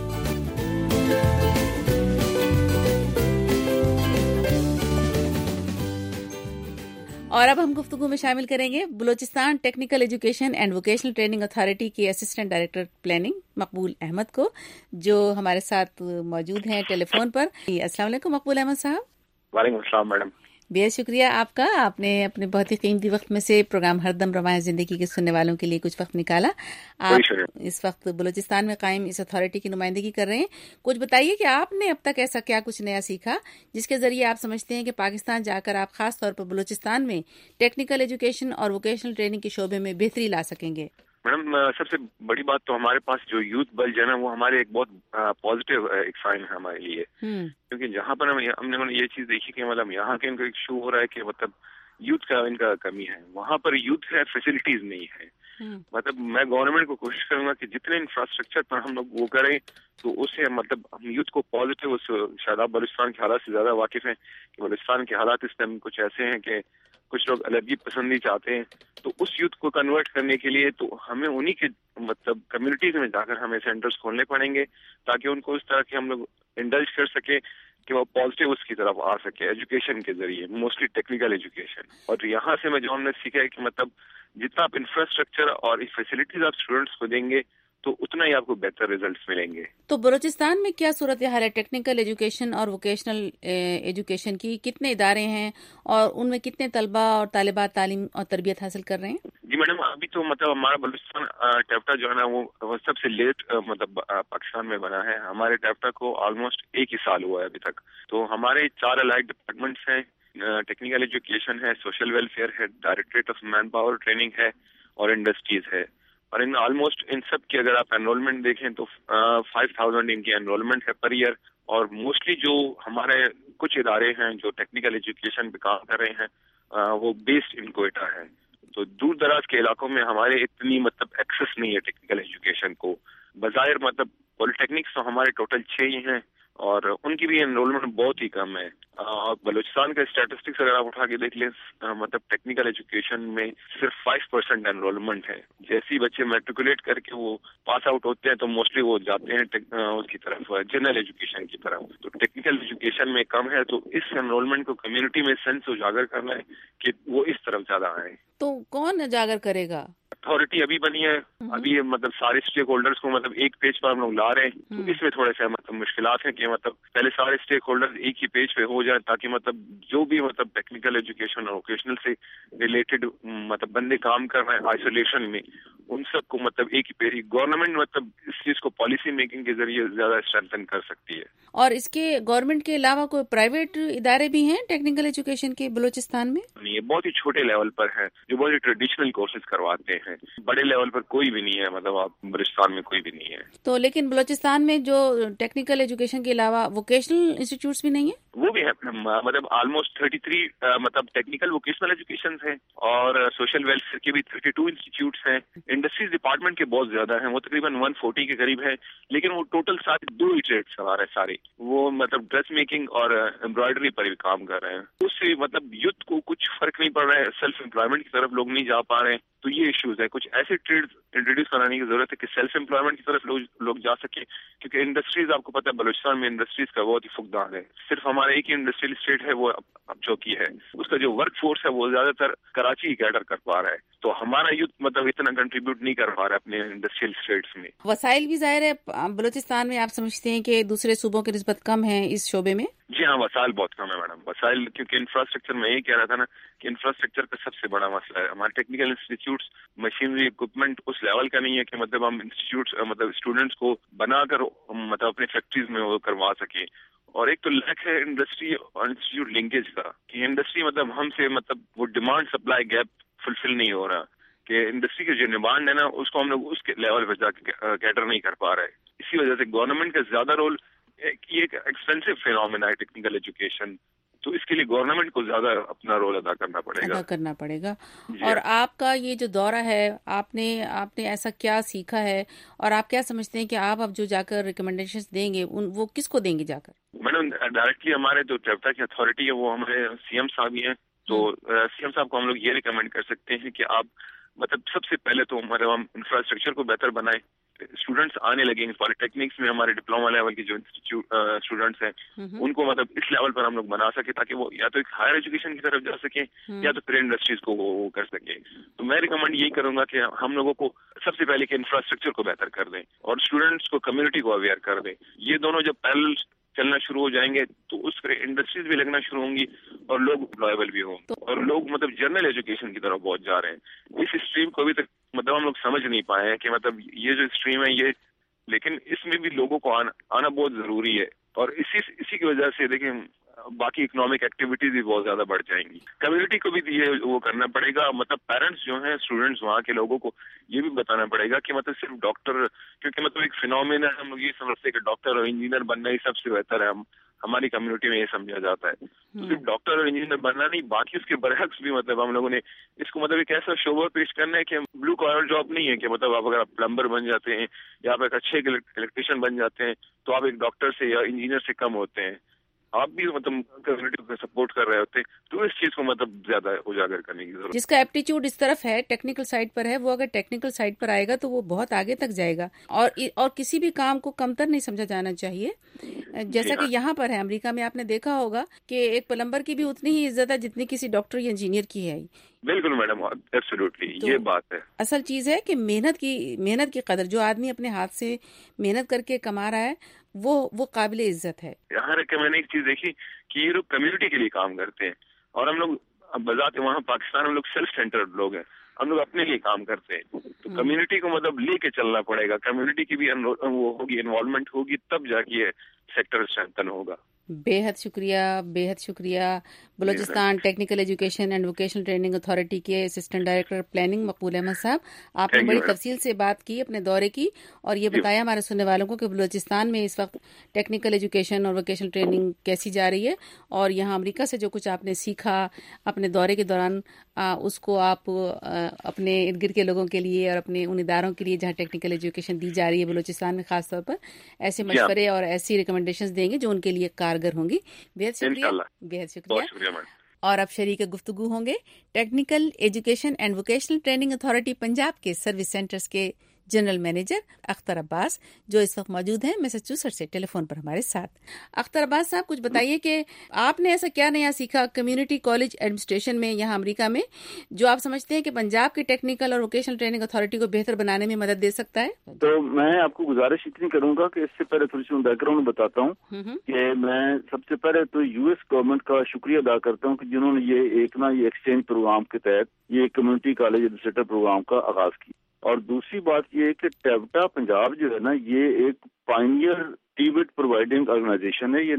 اور اب ہم گفتگو میں شامل کریں گے Balochistan technical education and vocational training authority کے assistant director planning Maqbool Ahmad کو، جو ہمارے ساتھ موجود ہیں ٹیلی فون پر. السلام علیکم مقبول احمد صاحب.
وعلیکم السلام میڈم.
بے شکریہ آپ کا، آپ نے اپنے بہت ہی قیمتی وقت میں سے پروگرام ہر دم رواں زندگی کے سننے والوں کے لیے کچھ وقت نکالا. آپ اس وقت بلوچستان میں قائم اس اتھارٹی کی نمائندگی کر رہے ہیں. کچھ بتائیے کہ آپ نے اب تک ایسا کیا کچھ نیا سیکھا جس کے ذریعے آپ سمجھتے ہیں کہ پاکستان جا کر آپ خاص طور پر بلوچستان میں ٹیکنیکل ایجوکیشن اور ووکیشنل ٹریننگ کے شعبے میں بہتری لا سکیں گے.
میڈم سب سے بڑی بات تو ہمارے پاس جو یوتھ بلج ہے نا وہ ہمارے ایک بہت پازیٹیو ایک سائن ہے ہمارے لیے، کیونکہ جہاں پر ہم نے یہ چیز دیکھی کہ مطلب یہاں کے ان کا ایک شو ہو رہا ہے کہ مطلب یوتھ کا ان کا کمی ہے، وہاں پر یوتھ ہے فیسلٹیز نہیں ہے. مطلب میں گورنمنٹ کو کوشش کروں گا کہ جتنے انفراسٹرکچر پر ہم لوگ وہ کریں تو اس سے مطلب ہم یوتھ کو پازیٹیو، شاید آپ بلوچستان کے حالات سے زیادہ واقف ہیں کہ بلوچستان کے حالات اس ٹائم کچھ ایسے ہیں کہ کچھ لوگ الرجی پسندی چاہتے ہیں، تو اس یوتھ کو کنورٹ کرنے کے لیے تو ہمیں انہی کے مطلب کمیونٹیز میں جا کر ہمیں سینٹرز کھولنے پڑیں گے تاکہ ان کو اس طرح کے ہم لوگ انڈلج کر سکے کہ وہ پازیٹیو اس کی طرف آ سکے ایجوکیشن کے ذریعے، موسٹلی ٹیکنیکل ایجوکیشن. اور یہاں سے میں جو ہم نے سیکھا ہے کہ مطلب جتنا آپ انفراسٹرکچر اور فیسلٹیز آپ اسٹوڈنٹس کو دیں گے تو اتنا ہی آپ کو بہتر ریزلٹس ملیں گے.
تو بلوچستان میں کیا صورتحال ہے ٹیکنیکل ایجوکیشن اور ووکیشنل ایجوکیشن کی؟ کتنے ادارے ہیں اور ان میں کتنے طلبہ اور طالبات تعلیم اور تربیت حاصل کر رہے ہیں؟
جی میڈم، ابھی تو مطلب ہمارا بلوچستان ٹیپٹا جو ہے نا وہ سب سے لیٹ مطلب پاکستان میں بنا ہے. ہمارے ٹیپٹا کو آلموسٹ 1 ہی سال ہوا ہے ابھی تک. تو ہمارے 4 الائڈ ڈپارٹمنٹس ہیں، ٹیکنیکل ایجوکیشن ہے، سوشل ویلفیئر ہے، directorate of manpower training ہے اور انڈسٹریز ہے. اور ان آلموسٹ ان سب کی اگر آپ انرولمنٹ دیکھیں تو 5000 ان کی انرولمنٹ ہے پر ایئر. اور موسٹلی جو ہمارے کچھ ادارے ہیں جو ٹیکنیکل ایجوکیشن پہ کام کر رہے ہیں وہ بیسڈ ان کوئٹہ ہے. تو دور دراز کے علاقوں میں ہمارے اتنی مطلب ایکسس نہیں ہے ٹیکنیکل ایجوکیشن کو. بظاہر مطلب پولیٹیکنکس تو ہمارے ٹوٹل 6 ہی ہیں اور ان کی بھی انرولمنٹ بہت ہی کم ہے. اور بلوچستان کا اسٹیٹسٹکس اگر آپ اٹھا کے دیکھ لیں مطلب ٹیکنیکل ایجوکیشن میں صرف 5% انرولمنٹ ہے. جیسے ہی بچے میٹریکولیٹ کر کے وہ پاس آؤٹ ہوتے ہیں تو موسٹلی وہ جاتے ہیں اس کی طرف، جنرل ایجوکیشن کی طرف. تو ٹیکنیکل ایجوکیشن میں کم ہے، تو اس انرولمنٹ کو کمیونٹی میں سینس اجاگر کرنا ہے کہ وہ اس طرف زیادہ آئے.
تو کون اجاگر کرے گا؟
اتھارٹی ابھی بنی ہے، ابھی مطلب سارے اسٹیک ہولڈرز کو مطلب ایک پیج پر ہم لوگ لا رہے ہیں. تو اس میں تھوڑے سے مطلب مشکلات ہیں کہ مطلب پہلے سارے اسٹیک ہولڈرز ایک ہی پیج پہ ہو جائیں تاکہ مطلب جو بھی مطلب ٹیکنیکل ایجوکیشن اور ووکیشنل سے ریلیٹڈ مطلب بندے کام کر رہے ہیں آئسولیشن میں، ان سب کو مطلب ایک ہی پیج. گورنمنٹ مطلب اس چیز کو پالیسی میکنگ کے ذریعے زیادہ اسٹرینتھن کر سکتی ہے.
اور اس کے گورنمنٹ کے علاوہ کوئی پرائیویٹ ادارے بھی ہیں ٹیکنیکل ایجوکیشن کے بلوچستان میں؟
نہیں، یہ بہت ہی چھوٹے لیول پر ہے جو بہت ہی ٹریڈیشنل کورسز کرواتے ہیں. بڑے لیول پر کوئی بھی نہیں ہے، مطلب آپ بلوچستان میں کوئی بھی نہیں ہے.
تو لیکن بلوچستان میں جو ٹیکنیکل ایجوکیشن کے علاوہ ووکیشنل انسٹیٹیوٹس بھی نہیں ہیں؟
وہ بھی ہے مطلب آلموسٹ 33 مطلب ٹیکنیکل ووکیشنل ایجوکیشن ہیں اور سوشل ویلفیئر کے بھی 32 انسٹیٹیوٹس ہیں. انڈسٹریز ڈپارٹمنٹ کے بہت زیادہ ہیں، وہ تقریباً 140 کے قریب ہے. لیکن وہ ٹوٹل سارے 2 ہی ٹریڈس ہمارے سارے، وہ مطلب ڈریس میکنگ اور امبرائڈری پر بھی کام کر رہے ہیں. اس سے مطلب یوتھ کو کچھ فرق نہیں پڑ رہا ہے، سیلف امپلائمنٹ کی طرف لوگ نہیں جا پا رہے ہیں. تو یہ ایشوز ہے. کچھ ایسے ٹریڈز انٹروڈیوس کرانے کی ضرورت ہے کہ سیلف امپلائمنٹ کی طرف لوگ جا سکیں، کیونکہ انڈسٹریز آپ کو پتہ ہے بلوچستان میں انڈسٹریز کا بہت ہی فقدان ہے. صرف ہمارا ایک ہی انڈسٹریل اسٹیٹ ہے وہ اب چوکی ہے، اس کا جو ورک فورس ہے وہ زیادہ تر کراچی کیٹر کر پا رہا ہے. تو ہمارا یوتھ مطلب اتنا کنٹریبیوٹ نہیں کر پا رہا ہے اپنے انڈسٹریل اسٹیٹس میں.
وسائل بھی ظاہر ہے بلوچستان میں آپ سمجھتے ہیں کہ دوسرے صوبوں کی نسبت کم ہیں اس شعبے میں؟
جی ہاں، وسائل بہت کم ہے میڈم. وسائل کیونکہ انفراسٹرکچر میں یہی کہہ رہا تھا نا کہ انفراسٹرکچر کا سب سے بڑا مسئلہ ہے. ہمارے ٹیکنیکل انسٹیٹیوٹس مشینری اکوپمنٹ اس لیول کا نہیں ہے کہ مطلب ہم انسٹیٹیوٹس مطلب اسٹوڈنٹس کو بنا کر مطلب اپنے فیکٹریز میں وہ کروا سکیں. اور ایک تو لیک ہے انڈسٹری اور انسٹیٹیوٹ لنکیج کا کہ انڈسٹری مطلب ہم سے مطلب وہ ڈیمانڈ سپلائی گیپ فلفل نہیں ہو رہا کہ انڈسٹری کی جو ڈیمانڈ ہے نا اس کو ہم لوگ اس کے لیول پہ جا کے کیٹر نہیں کر پا رہے. اسی وجہ سے گورنمنٹ کا زیادہ رول، یہ ایک ایکسپینسو فینومینا ہے ٹیکنیکل ایجوکیشن، تو اس کے لیے گورنمنٹ کو زیادہ اپنا رول ادا کرنا پڑے گا.
اور آپ کا یہ جو دورہ ہے آپ نے ایسا کیا سیکھا ہے اور آپ کیا سمجھتے ہیں کہ آپ اب جو جا کر ریکمنڈیشن دیں گے وہ کس کو دیں گے جا کر؟
میڈم ڈائریکٹلی ہمارے جو ٹیپٹا کی اتھارٹی ہے وہ ہمارے سی ایم صاحب ہی ہیں. تو سی ایم صاحب کو ہم لوگ یہ ریکمینڈ کر سکتے ہیں کہ آپ مطلب سب سے پہلے تو مطلب ہم انفراسٹرکچر کو بہتر بنائیں. اسٹوڈنٹس آنے لگیں گے پالی ٹیکنکس میں، ہمارے ڈپلوما لیول کے جو اسٹوڈنٹس ہیں ان کو مطلب اس لیول پر ہم لوگ بنا سکیں تاکہ وہ یا تو ایک ہائر ایجوکیشن کی طرف جا سکیں یا تو پھر انڈسٹریز کو وہ کر سکیں. تو میں ریکمینڈ یہی کروں گا کہ ہم لوگوں کو سب سے پہلے کہ انفراسٹرکچر کو بہتر کر دیں اور اسٹوڈنٹس کو کمیونٹی کو اویئر کر دیں. یہ دونوں جب پیرل چلنا شروع ہو جائیں گے تو اس پر انڈسٹریز بھی لگنا شروع ہوں گی اور لوگ امپلائیبل بھی ہوں گے. اور لوگ مطلب جنرل ایجوکیشن کی طرف بہت جا رہے ہیں. اس اسٹریم کو ابھی تک مطلب ہم لوگ سمجھ نہیں پائے ہیں کہ مطلب یہ جو اسٹریم ہے یہ، لیکن اس میں بھی لوگوں کو آنا بہت ضروری ہے. اور اسی کی وجہ سے دیکھیں बाकी इकोनॉमिक एक्टिविटीज भी बहुत ज्यादा बढ़ जाएंगी। कम्युनिटी को भी ये वो करना पड़ेगा, मतलब पेरेंट्स जो हैं, स्टूडेंट्स, वहाँ के लोगों को ये भी बताना पड़ेगा कि मतलब सिर्फ डॉक्टर, क्योंकि मतलब एक फिनोमेना हम लोग ये समझते हैं कि डॉक्टर और इंजीनियर बनना ही सबसे बेहतर है, हमारी कम्युनिटी में ये समझा जाता है। तो सिर्फ डॉक्टर और इंजीनियर बनना नहीं, बाकी उसके बरअक्स भी मतलब हम लोगों ने इसको मतलब एक ऐसा शोभा पेश करना है कि ब्लू कॉलर जॉब नहीं है कि मतलब आप अगर आप प्लम्बर बन जाते हैं या आप एक अच्छे इलेक्ट्रिशियन बन जाते हैं तो आप एक डॉक्टर से या इंजीनियर से कम होते हैं, आप भी मतलब कम्युनिटी को सपोर्ट कर रहे होते हैं। तो इस चीज को मतलब ज्यादा उजागर करने की जरूरत।
जिसका एप्टीट्यूड इस तरफ है, टेक्निकल साइड पर है, वो अगर टेक्निकल साइड पर आएगा तो वो बहुत आगे तक जाएगा और किसी भी काम को कमतर नहीं समझा जाना चाहिए। जैसा कि यहाँ पर है, अमेरिका में आपने देखा होगा कि एक प्लम्बर की भी उतनी ही इज्जत है जितनी किसी डॉक्टर या इंजीनियर की है।
बिल्कुल मैडम, एब्सोल्युटली, ये बात है।
असल चीज है कि मेहनत की कदर, जो आदमी अपने हाथ से मेहनत करके कमा रहा है वो काबिल इज्जत है।
यहाँ रह के मैंने एक चीज देखी कि ये लोग कम्युनिटी के लिए काम करते हैं और हम लोग बजाते वहाँ पाकिस्तान हम लोग सेल्फ सेंटर्ड लोग हैं, हम लोग अपने लिए काम करते हैं। तो कम्युनिटी को मतलब लेके चलना पड़ेगा, कम्युनिटी की भी वो होगी, इन्वॉल्वमेंट होगी, तब जाके ये सेक्टर स्ट्रेंथन होगा।
बेहद शुक्रिया। Balochistan technical education and vocational training authority के assistant director planning Maqbool Ahmad साहब, आपने बड़ी तफसील से बात की अपने दौरे की और ये बताया हमारे सुनने वालों को कि बलूचिस्तान में इस वक्त टेक्निकल एजुकेशन और वोकेशनल ट्रेनिंग कैसी जा रही है और यहाँ अमेरिका से जो कुछ आपने सीखा अपने दौरे के दौरान उसको आप अपने इर्द गिर्द के लोगों के लिए और अपने उन इदारों के लिए जहाँ टेक्निकल एजुकेशन दी जा रही है बलूचिस्तान में खासतौर पर, ऐसे मशवरे और ऐसी रिकमेंडेशंस देंगे जो उनके लिए कारगर होंगी। बेहद शुक्रिया। और अब शरीक गुफ्तगू होंगे technical education and vocational training authority Punjab के सर्विस सेंटर्स के जनरल मैनेजर अख्तर अब्बास, जो इस वक्त मौजूद हैं मैसाचुसेट्स से टेलीफोन पर हमारे साथ। अख्तर अब्बास साहब, कुछ बताइए कि आपने ऐसा क्या नया सीखा कम्युनिटी कॉलेज एडमिनिस्ट्रेशन में यहाँ अमेरिका में, जो आप समझते हैं कि पंजाब की टेक्निकल और वोकेशनल ट्रेनिंग अथॉरिटी को बेहतर बनाने में मदद दे सकता है?
तो मैं आपको गुजारिश इतनी करूंगा कि इससे पहले थोड़ी सी बैकग्राउंड बताता हूँ कि मैं सबसे पहले तो यूएस गवर्नमेंट का शुक्रिया अदा करता हूँ कि जिन्होंने ये एक्सचेंज प्रोग्राम के तहत ये कम्युनिटी कॉलेज एडमिनिस्ट्रेटर प्रोग्राम का आगाज किया। और दूसरी बात ये है कि टेवटा पंजाब जो है ना, ये एक पायनियर टीवेट प्रोवाइडिंग ऑर्गेनाइजेशन है। ये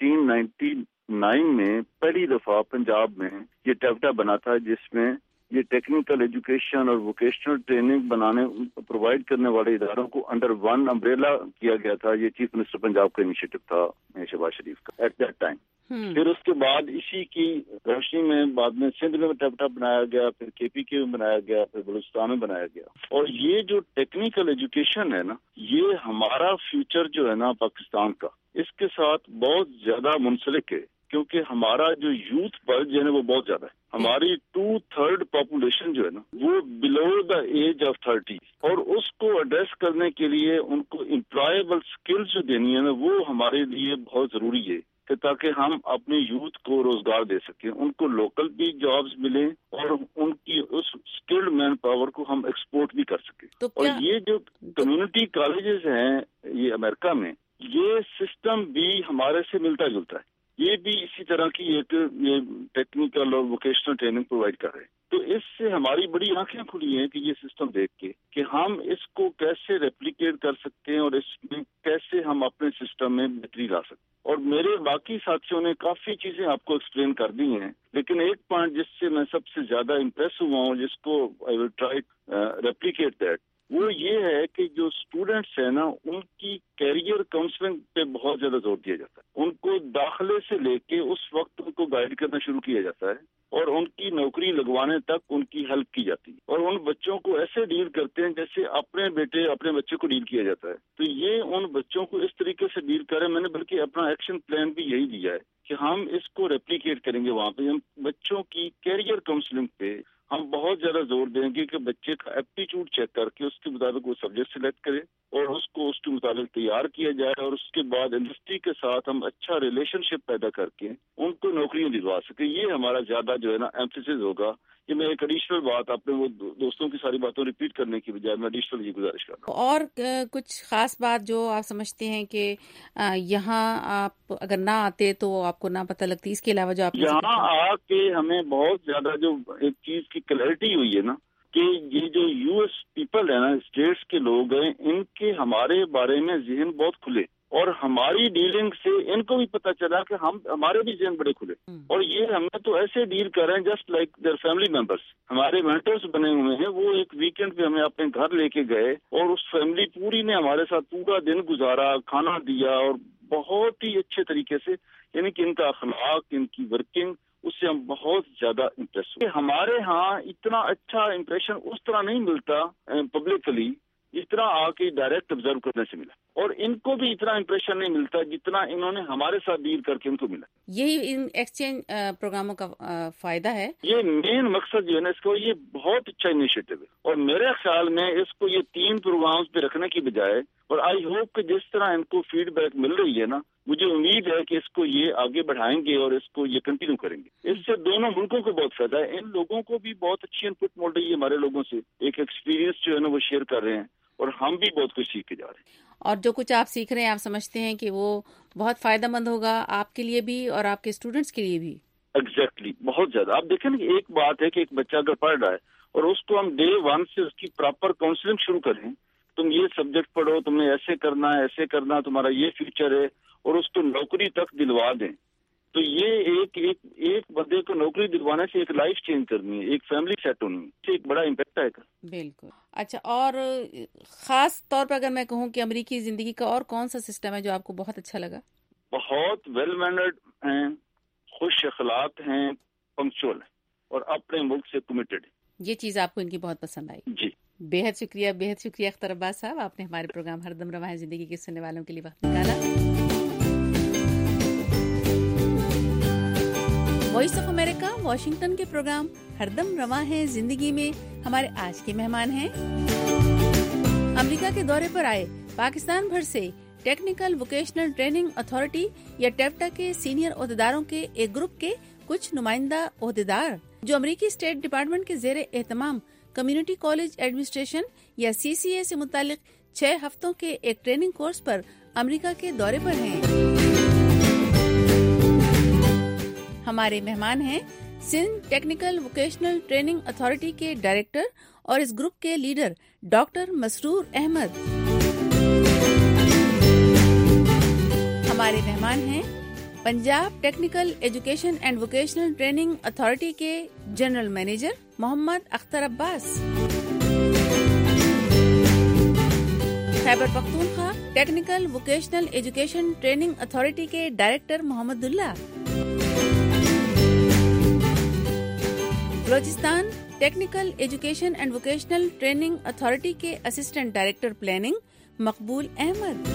1999 में पहली दफा पंजाब में ये टेवटा बना था, जिसमें ये टेक्निकल एजुकेशन और वोकेशनल ट्रेनिंग प्रोवाइड करने वाले इदारों को अंडर वन अम्ब्रेला किया गया था। ये चीफ मिनिस्टर पंजाब का इनिशिएटिव था शहबाज शरीफ का एट दैट टाइम। फिर उसके बाद इसी की रोशनी में बाद में सिंध में टेवटा बनाया गया, फिर केपीके में बनाया गया, फिर बलूचिस्तान में बनाया गया। और ये जो टेक्निकल एजुकेशन है ना, ये हमारा फ्यूचर जो है ना पाकिस्तान का, इसके साथ बहुत ज्यादा मुंसलिक है, क्योंकि हमारा जो यूथ बल्ज है वो बहुत ज्यादा है। हमारी 2/3 पॉपुलेशन जो है ना वो बिलो द एज ऑफ 30, और उसको एड्रेस करने के लिए उनको एम्प्लॉयबल स्किल्स जो देनी है ना, वो हमारे लिए बहुत जरूरी है कि ताकि हम अपने यूथ को रोजगार दे सकें, उनको लोकल भी जॉब्स मिले और उनकी उस स्किल्ड मैन पावर को हम एक्सपोर्ट भी कर सकें। तो और ये जो कम्युनिटी कॉलेजेस हैं ये अमेरिका में, ये सिस्टम भी हमारे से मिलता जुलता है। ये भी इसी तरह की एक ये टेक्निकल और वोकेशनल ट्रेनिंग प्रोवाइड कर रहे हैं। तो इससे हमारी बड़ी आंखें खुली हैं कि ये सिस्टम देख के कि हम इसको कैसे रेप्लिकेट कर सकते हैं और इसमें कैसे हम अपने सिस्टम में बेहतरी ला सकते हैं। और मेरे बाकी साथियों ने काफी चीजें आपको एक्सप्लेन कर दी हैं, लेकिन एक पॉइंट जिससे मैं सबसे ज्यादा इम्प्रेस हुआ हूँ, जिसको I will try replicate that, वो ये है कि जो स्टूडेंट्स है ना, उनकी कैरियर काउंसलिंग पे बहुत ज्यादा जोर दिया जाता है। उनको दाखिले से लेके उस वक्त उनको गाइड करना शुरू किया जाता है और उनकी नौकरी लगवाने तक उनकी हेल्प की जाती है। और उन बच्चों को ऐसे डील करते हैं जैसे अपने बच्चे को डील किया जाता है। तो ये उन बच्चों को इस तरीके से डील करें, मैंने बल्कि अपना एक्शन प्लान भी यही दिया है कि हम इसको रेप्लिकेट करेंगे। वहाँ पे हम बच्चों की कैरियर काउंसलिंग पे हम बहुत ज्यादा जोर देंगे कि बच्चे का एप्टीट्यूड चेक करके उसके मुताबिक वो सब्जेक्ट सिलेक्ट करे और उसको उसके मुताबिक तैयार किया जाए, और उसके बाद इंडस्ट्री के साथ हम अच्छा रिलेशनशिप पैदा करके उनको नौकरियां दिलवा सके। ये हमारा ज्यादा जो है ना एम्फेसिस होगा। ये मैं एक एडिशनल बात, अपने वो दोस्तों की सारी बातों रिपीट करने की बजाय मैं एडिशनल ये गुजारिश कर रहा हूँ।
और कुछ खास बात जो आप समझते हैं कि यहाँ आप अगर ना आते तो आपको ना पता लगती, इसके अलावा जो आप
यहाँ आके हमें बहुत ज्यादा जो एक चीज की क्लैरिटी हुई है ना, कि ये जो यूएस पीपल है ना, स्टेट्स के लोग हैं, इनके हमारे बारे में जहन बहुत खुले। اور ہماری ڈیلنگ سے ان کو بھی پتہ چلا کہ ہمارے بھی ذہن بڑے کھلے، اور یہ ہمیں تو ایسے ڈیل کر رہے ہیں just like their family members. ہمارے مینٹرز بنے ہوئے ہیں، وہ ایک ویکینڈ پہ ہمیں اپنے گھر لے کے گئے اور اس فیملی پوری نے ہمارے ساتھ پورا دن گزارا، کھانا دیا، اور بہت ہی اچھے طریقے سے، یعنی کہ ان کا اخلاق، ان کی ورکنگ، اس سے ہم بہت زیادہ امپریس ہوئے. ہمارے ہاں اتنا اچھا امپریشن اس طرح نہیں ملتا پبلکلی جتنا آ کے ڈائریکٹ آبزرو کرنے سے ملا، اور ان کو بھی اتنا امپریشن نہیں ملتا جتنا انہوں نے ہمارے ساتھ ڈیل کر کے ان کو ملا.
یہی ان ایکسچینج پروگراموں کا فائدہ ہے.
یہ مین مقصد جو ہے نا اس کو، یہ بہت اچھا انیشیٹو ہے، اور میرے خیال میں اس کو یہ 3 پروگرامز پہ رکھنے کی بجائے، اور آئی ہوپ کہ جس طرح ان کو فیڈ بیک مل رہی ہے نا، مجھے امید ہے کہ اس کو یہ آگے بڑھائیں گے اور اس کو یہ کنٹینیو کریں گے. اس سے دونوں ملکوں کو بہت فائدہ ہے، ان لوگوں کو بھی بہت اچھی ان پٹ مل رہی ہے ہمارے لوگوں سے، ایک ایکسپیرینس جو ہے نا وہ شیئر کر رہے ہیں، اور ہم بھی بہت کچھ سیکھ کے جا رہے ہیں.
اور جو کچھ آپ سیکھ رہے ہیں آپ سمجھتے ہیں کہ وہ بہت فائدہ مند ہوگا آپ کے لیے بھی اور آپ کے اسٹوڈنٹس کے لیے بھی؟
ایگزیکٹلی، بہت زیادہ. آپ دیکھیں نا، ایک بات ہے کہ ایک بچہ اگر پڑھ رہا ہے اور اس کو ہم ڈے 1 سے اس کی پراپر کاؤنسلنگ شروع کریں، تم یہ سبجیکٹ پڑھو، تم نے ایسے کرنا ہے، ایسے کرنا، تمہارا یہ فیوچر ہے، اور اس کو نوکری تک دلوا دیں، تو یہ ایک بندے کو نوکری دلوانے سے ایک لائف چینج کرنی ہے، ایک فیملی سیٹ ہونی ہے، اس سے ایک بڑا امپیکٹ آئے گا.
بالکل. اچھا، اور خاص طور پر اگر میں کہوں کہ امریکی زندگی کا اور کون سا سسٹم ہے جو آپ کو بہت اچھا لگا؟
بہت ویل مینرڈ ہیں، خوش اخلاق ہیں، پنکچوئل ہیں، اور اپنے ملک سے کمیٹڈ ہیں.
یہ چیز آپ کو ان کی بہت پسند آئی؟
جی.
بےحد شکریہ اختر عباس صاحب، آپ نے ہمارے پروگرام ہر دم رواں ہے زندگی کے سننے والوں کے لیے وقت نکالا. وائس آف امریکہ واشنگٹن کے پروگرام ہر دم رواں ہے زندگی میں ہمارے آج کے مہمان ہیں امریکہ کے دورے پر آئے پاکستان بھر سے ٹیکنیکل ووکیشنل ٹریننگ اتھارٹی یا ٹیپٹا کے سینئر عہدیداروں کے ایک گروپ کے کچھ نمائندہ عہدیدار جو امریکی اسٹیٹ ڈپارٹمنٹ کے زیر اہتمام کمیونٹی کالج ایڈمنسٹریشن یا CCA سے متعلق 6 ہفتوں کے ایک ٹریننگ کورس پر امریکہ کے دورے پر ہیں. ہمارے مہمان ہیں Sindh technical vocational training authority کے ڈائریکٹر اور اس گروپ کے لیڈر ڈاکٹر مسرور احمد. ہمارے مہمان ہیں Punjab technical education and vocational training authority کے general manager Muhammad Akhtar Abbas. Khyber Pakhtunkhwa technical vocational education training authority کے director Muhammad Allah. Balochistan technical education and vocational training authority کے assistant director planning Maqbool Ahmad.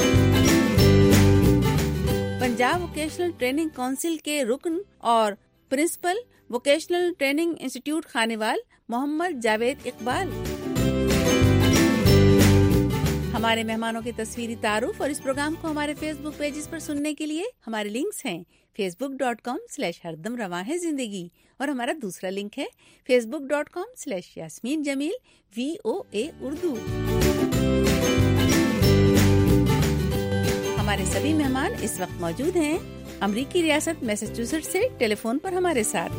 Punjab vocational training council کے رکن اور principal vocational training institute Khanewal Muhammad Javed Iqbal. ہمارے مہمانوں کے تصویری تعارف اور اس پروگرام کو ہمارے فیس بک پیجز پر سننے کے لیے ہمارے لنکس ہیں facebook.com/ہردم رواں ہے زندگی اور ہمارا دوسرا لنک ہے facebook.com/یاسمین جمیل VOA اردو. ہمارے سبھی مہمان اس وقت موجود ہیں امریکی ریاست میساچوسیٹس سے ٹیلی فون پر ہمارے ساتھ.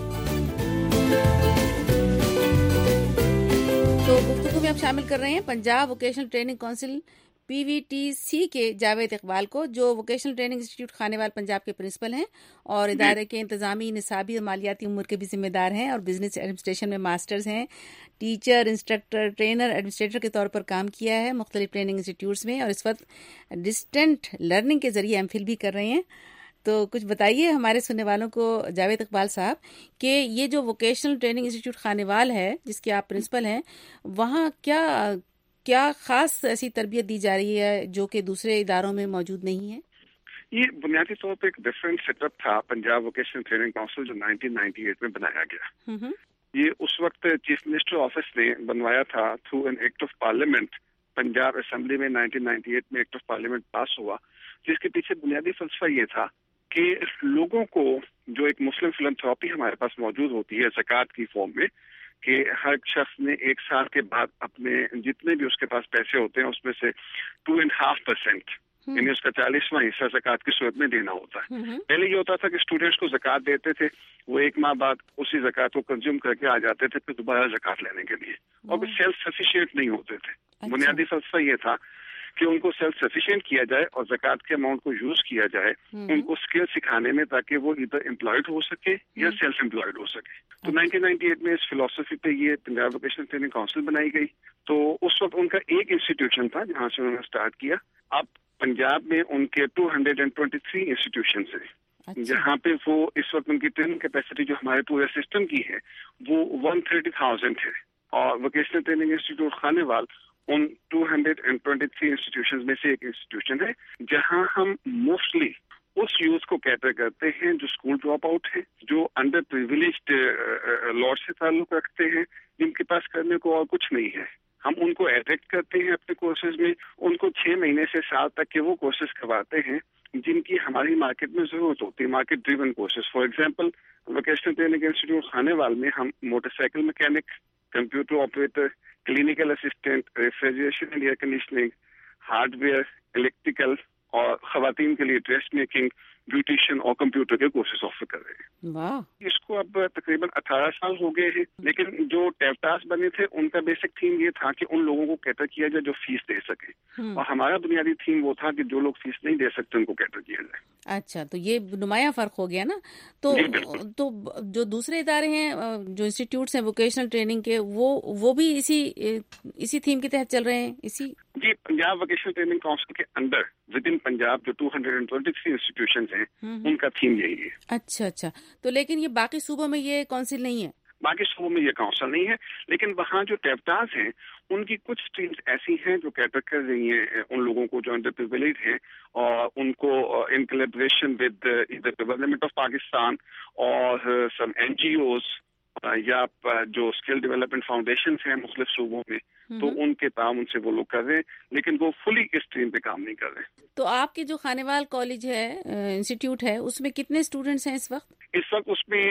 تو گفتگو میں آپ شامل کر رہے ہیں Punjab vocational training council PVTC کے جاوید اقبال کو، جو vocational training institute Khanewal Punjab کے پرنسپل ہیں اور ادارے کے انتظامی، نصابی اور مالیاتی امور کے بھی ذمہ دار ہیں، اور بزنس ایڈمنسٹریشن میں ماسٹرز ہیں. ٹیچر، انسٹرکٹر، ٹرینر، ایڈمنسٹریٹر کے طور پر کام کیا ہے مختلف ٹریننگ انسٹیٹیوٹس میں، اور اس وقت ڈسٹنٹ لرننگ کے ذریعے MPhil بھی کر رہے ہیں. تو کچھ بتائیے ہمارے سننے والوں کو جاوید اقبال صاحب کہ یہ جو ووکیشنل ٹریننگ انسٹیٹیوٹ خانیوال ہے جس کے آپ پرنسپل ہیں، وہاں کیا خاص ایسی تربیت دی جا رہی ہے جو کہ دوسرے اداروں میں موجود نہیں ہے؟
یہ بنیادی طور پہ ایک ڈفرینٹ سیٹ اپ تھا پنجاب ووکیشنل ٹریننگ کونسل جو 1998 میں بنایا گیا. یہ اس وقت چیف منسٹر آفس نے بنوایا تھا through an act of parliament. Punjab assembly میں 1998 میں ایکٹ آف پارلیمنٹ پاس ہوا، جس کے پیچھے بنیادی فلسفہ یہ تھا کہ لوگوں کو جو ایک مسلم فلانتھراپی ہمارے پاس موجود ہوتی ہے زکوٰۃ کی فارم میں، کہ ہر شخص نے 1 سال کے بعد اپنے جتنے بھی اس کے پاس پیسے ہوتے ہیں اس میں سے 2.5% یعنی اس کا 40واں حصہ زکوٰۃ کی صورت میں دینا ہوتا ہے. پہلے یہ ہوتا تھا کہ اسٹوڈینٹس کو زکوٰۃ دیتے تھے، وہ 1 ماہ بعد اسی زکوٰۃ کو کنزیوم کر کے آ جاتے تھے پھر دوبارہ زکوٰۃ لینے کے لیے، اور وہ سیلف سفیشینٹ نہیں ہوتے تھے. بنیادی فلسفہ یہ تھا کہ ان کو سیلف سفیشینٹ کیا جائے اور زکوٰۃ کے اماؤنٹ کو یوز کیا جائے ان کو اسکل سکھانے میں، تاکہ وہ ادھر امپلائڈ ہو سکے یا سیلف امپلائڈ ہو سکے. تو 1998 میں اس فلاسفی پہ یہ پنجاب ووکیشنل ٹریننگ کونسل بنائی گئی. تو اس وقت ان کا ایک انسٹیٹیوشن تھا جہاں سے انہوں نے اسٹارٹ کیا. اب پنجاب میں ان کے 223 انسٹیٹیوشنز ہیں جہاں پہ وہ اس وقت ان کی ٹریننگ کیپیسٹی جو ہمارے پورے سسٹم کی ہے وہ 130,000 ہے. اور ووکیشنل ٹریننگ انسٹیٹیوٹ خانیوال ان 223 انسٹیٹیوشنز میں سے ایک انسٹیٹیوشن ہے جہاں ہم موسٹلی اس یوتھ کو کیٹر کرتے ہیں جو اسکول ڈراپ آؤٹ ہے، جو انڈر پریویلیجڈ لاٹ سے تعلق رکھتے ہیں، جن کے پاس کرنے کو اور کچھ نہیں ہے. ہم ان کو اٹریکٹ کرتے ہیں اپنے کورسز میں، ان کو 6 مہینے سے سال تک کے وہ کورسز کرواتے ہیں جن کی ہماری مارکیٹ میں ضرورت ہوتی ہے، market driven courses. For example vocational training institute Khanewal میں ہم motorcycle mechanic, computer operator, clinical assistant, refrigeration and air conditioning, hardware, electrical اور خواتین کے لیے ڈریس میکنگ، بیوٹیشین اور کمپیوٹر کے کورسز آفر کر رہے ہیں.
واہ.
اس کو اب تقریباً 18 سال ہو گئے ہیں، لیکن جو ٹیپٹاس بنے تھے ان کا بیسک تھیم یہ تھا کہ ان لوگوں کو کیٹر کیا جائے جو فیس دے سکے، اور ہمارا بنیادی تھیم وہ تھا کہ جو لوگ فیس نہیں دے سکتے ان کو کیٹر کیا جائے.
اچھا، تو یہ نمایاں فرق ہو گیا نا. تو جو دوسرے ادارے ہیں جو انسٹیٹیوٹس ہیں ووکیشنل ٹریننگ کے، وہ بھی اسی تھیم کے تحت چل رہے ہیں؟
جی، پنجاب ووکیشنل ٹریننگ کونسل کے اندر ود ان پنجاب جو 223 انسٹیٹیوشنز ہیں ان کا تھیم یہی ہے.
اچھا. تو لیکن یہ باقی صوبوں میں یہ کونسل نہیں ہے؟
باقی صوبوں میں یہ کونسل نہیں ہے، لیکن وہاں جو ٹیپٹاس ہیں ان کی کچھ اسٹریمز ایسی ہیں جو کیٹر کر رہی ہیں ان لوگوں کو جو انڈر پریویلیجڈ ہیں، اور ان کو ان کولیبریشن ود ادھر گورنمنٹ آف پاکستان اور سم NGOs یا جو اسکل ڈیولپمنٹ فاؤنڈیشنز ہیں مختلف صوبوں میں، تو ان کے تعاون سے وہ لوگ کر رہے ہیں، لیکن وہ فلی اس اسٹریم پہ کام نہیں کر رہے.
تو آپ کے جو خانیوال کالج ہے، انسٹیٹیوٹ ہے، اس میں کتنے اسٹوڈینٹس ہیں اس وقت؟
اس میں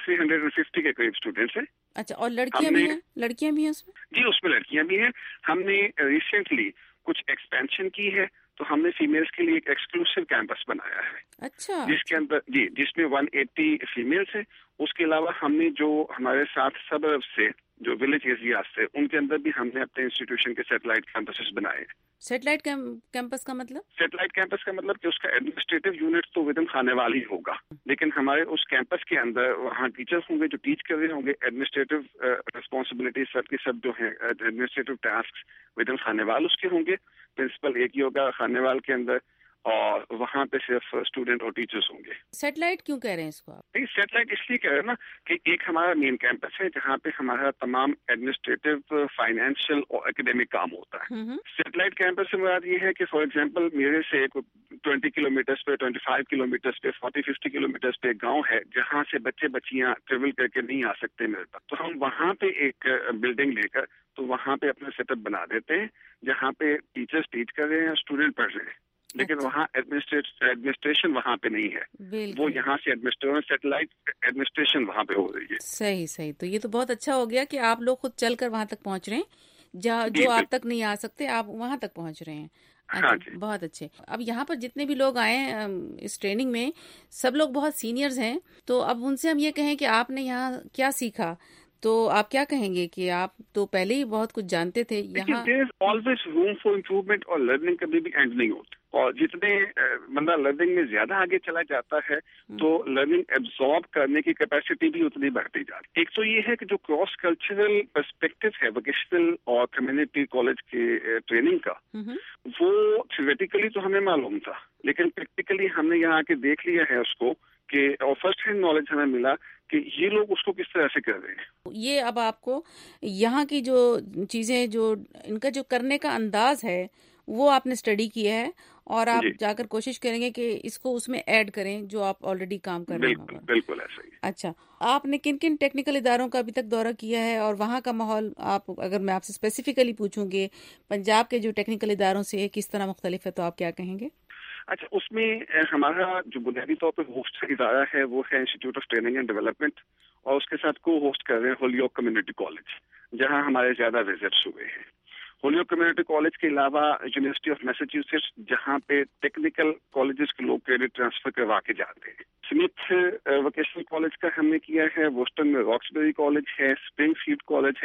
350 کے قریب اسٹوڈینٹس ہیں.
اچھا، اور لڑکیاں بھی ہیں اس میں؟
جی، اس میں لڑکیاں بھی ہیں. ہم نے ریسنٹلی کچھ ایکسپینشن کی ہے، تو ہم نے فیمیلز کے لیے ایک ایکسکلوسیو کیمپس بنایا ہے.
اچھا.
جس کے اندر جس میں 180 فیمیلز ہیں. اس کے علاوہ ہم نے جو ہمارے ساتھ سبرب سے جو ولیج ایریاز سے ان کے اندر بھی ہم نے اپنے انسٹیٹیوشن کے سیٹلائٹ کیمپسز بنائے.
سیٹلائٹ کیمپس کا مطلب؟
سیٹلائٹ کیمپس کا مطلب کہ اس کا ایڈمنسٹریٹو یونٹ تو ود ان خانیوال ہی ہوگا، لیکن ہمارے اس کیمپس کے اندر وہاں ٹیچرز ہوں گے جو ٹیچ کر رہے ہوں گے. ایڈمنسٹریٹو ریسپانسبلٹیز سب کے سب جو ہیں administrative task within Khanewal اس کے ہوں گے. پرنسپل ایک ہی ہوگا خانیوال کے اندر، اور وہاں پہ صرف اسٹوڈنٹ اور ٹیچرز ہوں گے.
سیٹلائٹ کیوں کہہ رہے ہیں اس کو آپ؟
سیٹلائٹ اس لیے کہہ رہے ہیں نا کہ ایک ہمارا مین کیمپس ہے جہاں پہ ہمارا تمام ایڈمنسٹریٹو، فائنینشیل اور اکیڈیمک کام ہوتا ہے. سیٹلائٹ کیمپس سے مراد یہ ہے کہ فار ایگزامپل میرے سے 20 کلومیٹرز پہ، 25 کلومیٹرز پہ، 40-50 کلومیٹرز پہ گاؤں ہے جہاں سے بچے بچیاں ٹریول کر کے نہیں آ سکتے میرے پاس، تو ہم وہاں پہ ایک بلڈنگ لے کر تو وہاں پہ اپنا سیٹ اپ بنا دیتے ہیں جہاں پہ ٹیچرز ٹیچ کر رہے ہیں، اسٹوڈنٹ پڑھ رہے ہیں، لیکن وہاں ایڈمنسٹریشن وہاں پہ نہیں ہے. وہ یہاں سے سیٹلائٹ ایڈمنسٹریشن وہاں پہ ہو رہی ہے.
صحیح. تو یہ تو بہت اچھا ہو گیا کہ آپ لوگ خود چل کر وہاں تک پہنچ رہے ہیں، جو آپ تک نہیں آ سکتے آپ وہاں تک پہنچ رہے ہیں. بہت اچھے. اب یہاں پر جتنے بھی لوگ آئے ہیں اس ٹریننگ میں، سب لوگ بہت سینئرز ہیں، تو اب ان سے ہم یہ کہیں کہ آپ نے یہاں کیا سیکھا، تو آپ کیا کہیں گے کہ آپ تو پہلے ہی بہت کچھ جانتے تھے. یہاں
there is always room for improvement اور لرننگ کبھی بھی اینڈ نہیں ہوتی، اور جتنے بندہ لرننگ میں زیادہ آگے چلا جاتا ہے تو لرننگ ایبزارب کرنے کی کیپیسٹی بھی اتنی بڑھتی جاتی. ایک تو یہ ہے کہ جو کراس کلچرل پرسپیکٹو ہے ووکیشنل اور کمیونٹی کالج کے ٹریننگ کا، وہ تھیوریٹیکلی تو ہمیں معلوم تھا، لیکن پریکٹیکلی ہم نے یہاں کے دیکھ لیا ہے اس کو کہ اور فرسٹ ہینڈ نالج ہمیں ملا کہ یہ لوگ اس کو کس طرح سے کر رہے ہیں.
یہ اب آپ کو یہاں کی جو چیزیں، جو ان کا جو کرنے کا انداز ہے وہ آپ نے اسٹڈی کیا ہے، اور آپ جا کر کوشش کریں گے کہ اس کو اس میں ایڈ کریں جو آپ آلریڈی کام کر رہے ہیں.
بالکل ایسا ہی.
اچھا، آپ نے کن کن ٹیکنیکل اداروں کا ابھی تک دورہ کیا ہے، اور وہاں کا ماحول آپ، اگر میں آپ سے اسپیسیفکلی پوچھوں گے پنجاب کے جو ٹیکنیکل اداروں سے کس طرح مختلف ہے، تو آپ کیا کہیں گے؟
اچھا، اس میں ہمارا جو بنیادی طور پہ ہوسٹ ادارہ ہے وہ ہے institute of training and development, اور اس کے ساتھ کو ہوسٹ کر رہے ہیں ہولوک کمیونٹی کالج، جہاں ہمارے زیادہ وزٹس ہوئے ہیں. ہولوک کمیونٹی کالج کے علاوہ یونیورسٹی آف میساچیوسیٹس، جہاں پہ ٹیکنیکل کالجز کے لوگ کریڈٹ ٹرانسفر کروا کے جاتے ہیں. سمتھ ووکیشنل کالج کا ہم نے کیا ہے، بوسٹن میں راکسبری کالج ہے، اسپرنگ فیلڈ کالج ہے،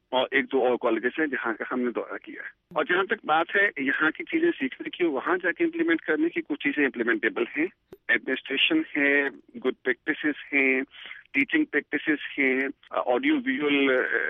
اور 1-2 اور کالجز ہیں جہاں کا ہم نے دورہ کیا ہے. اور جہاں تک بات ہے یہاں کی چیزیں سیکھنے کی، وہاں جا کے امپلیمنٹ کرنے کی، کچھ چیزیں امپلیمنٹیبل ہیں. ایڈمنسٹریشن ہے، گڈ پریکٹسز ہیں، ٹیچنگ پریکٹسز ہیں، آڈیو ویژول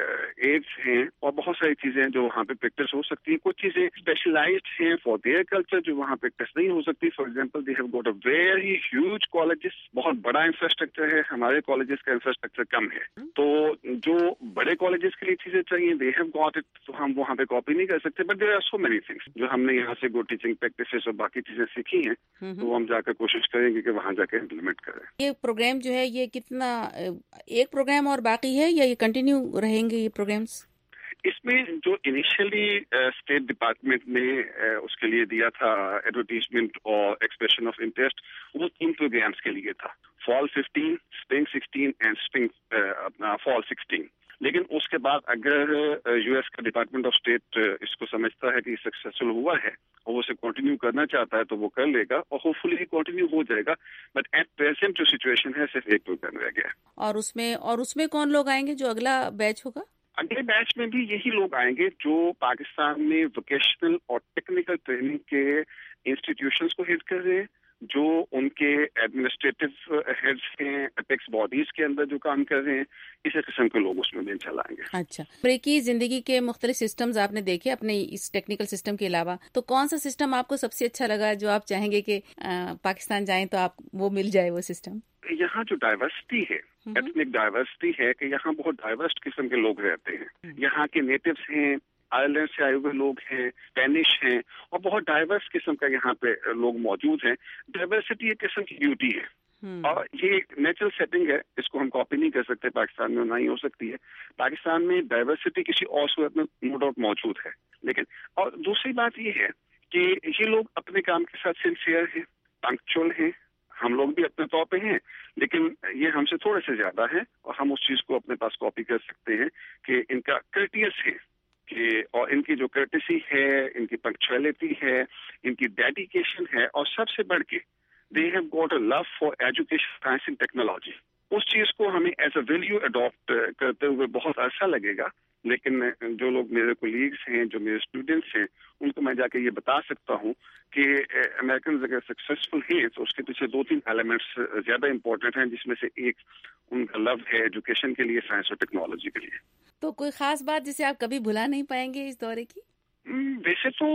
ایڈس ہیں، اور بہت ساری چیزیں ہیں جو وہاں پہ پریکٹس ہو سکتی ہیں. کچھ چیزیں اسپیشلائزڈ ہیں فار دیئر کلچر جو وہاں پریکٹس نہیں ہو سکتی. For example they have got a very huge colleges, بہت بڑا انفراسٹرکچر ہے. ہمارے کالجز کا انفراسٹرکچر کم ہے، تو جو بڑے کالجز کے لیے چیزیں چاہیے دے ہیو گاٹ اٹ، تو ہم وہاں پہ کاپی نہیں کر سکتے. But there are so many things جو ہم نے یہاں سے گڈ ٹیچنگ پریکٹسز اور باقی چیزیں سیکھی ہیں، تو ہم جا کر کوشش کریں گے کہ وہاں جا کے امپلیمنٹ کریں.
یہ پروگرام جو ہے یہ کتنا، ایک پروگرام اور باقی ہے یا یہ کنٹینیو رہیں گے یہ پروگرامز؟
اس میں جو انیشلی اسٹیٹ ڈپارٹمنٹ نے اس کے لیے دیا تھا ایڈورٹیزمنٹ اور ایکسپریشن آف انٹرسٹ، وہ 3 پروگرامز کے لیے تھا، فال 15، اسپرنگ 16 اینڈ اسپرنگ اپنا فال 16. لیکن اس کے بعد اگر یو ایس کا ڈپارٹمنٹ آف اسٹیٹ اس کو سمجھتا ہے کہ یہ سکسیسفل ہوا ہے اور وہ اسے کنٹینیو کرنا چاہتا ہے تو وہ کر لے گا، اور ہوپ فلی کنٹینیو ہو جائے گا. بٹ ایٹ پریزنٹ جو سچویشن ہے صرف ایک پروگرام رہ گیا ہے.
اور اس میں کون لوگ آئیں گے جو اگلا بیچ ہوگا؟
اگلے بیچ میں بھی یہی لوگ آئیں گے جو پاکستان میں ووکیشنل اور ٹیکنیکل ٹریننگ کے انسٹیٹیوشنز کو ہیڈ کر رہے ہیں، جو ان کے ایڈمنسٹریٹو ہیڈز ہیں، اپیکس باڈیز کے اندر جو کام کر رہے ہیں، اسی قسم کے لوگ اس میں بھی انشاءاللہ آئیں گے.
اچھا، امریکی زندگی کے مختلف سسٹمز آپ نے دیکھے اپنے اس ٹیکنیکل سسٹم کے علاوہ، تو کون سا سسٹم آپ کو سب سے اچھا لگا جو آپ چاہیں گے کہ پاکستان جائیں تو آپ وہ مل جائے وہ سسٹم؟
یہاں جو ڈائیورسٹی ہے، ایتھنک ڈائیورسٹی ہے، کہ یہاں بہت ڈائیورس قسم کے لوگ رہتے ہیں. یہاں کے نیٹیوز ہیں، آئرلینڈ سے آئے ہوئے لوگ ہیں، اسپینش ہیں، اور بہت ڈائیورس قسم کا یہاں پہ لوگ موجود ہیں. ڈائیورسٹی ایک قسم کی بیوٹی ہے، اور یہ نیچرل سیٹنگ ہے، اس کو ہم کاپی نہیں کر سکتے. پاکستان میں نہ ہی ہو سکتی ہے. پاکستان میں ڈائیورسٹی کسی اور صورت میں نو ڈاؤٹ موجود ہے. لیکن اور دوسری بات یہ ہے کہ یہ لوگ اپنے کام کے ساتھ سنسیئر ہیں، پنکچوئل ہیں. ہم لوگ بھی اپنے طور پہ ہیں، لیکن یہ ہم سے تھوڑے سے زیادہ ہیں، اور ہم اس چیز کو اپنے پاس کاپی کر سکتے ہیں کہ ان کا کرٹیس ہے، کہ اور ان کی جو کرٹیسی ہے، ان کی پنکچوئلٹی ہے، ان کی ڈیڈیکیشن ہے، اور سب سے بڑھ کے they have got a love for education, science and technology. اس چیز کو ہمیں ایز اے ویلیو اڈاپٹ کرتے ہوئے بہت عرصہ لگے گا. لیکن جو لوگ میرے کولیگس ہیں، جو میرے اسٹوڈنٹس ہیں، ان کو میں جا کے یہ بتا سکتا ہوں کہ امریکنز اگر سکسیسفل ہیں تو اس کے پیچھے 2-3 ایلیمنٹس زیادہ امپورٹنٹ ہیں، جس میں سے ایک ان کا لو ہے ایجوکیشن کے لیے، سائنس اور ٹیکنالوجی کے لیے.
تو کوئی خاص بات جسے آپ کبھی بھلا نہیں پائیں گے اس دورے کی؟
ویسے تو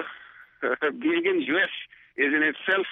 being in US is in itself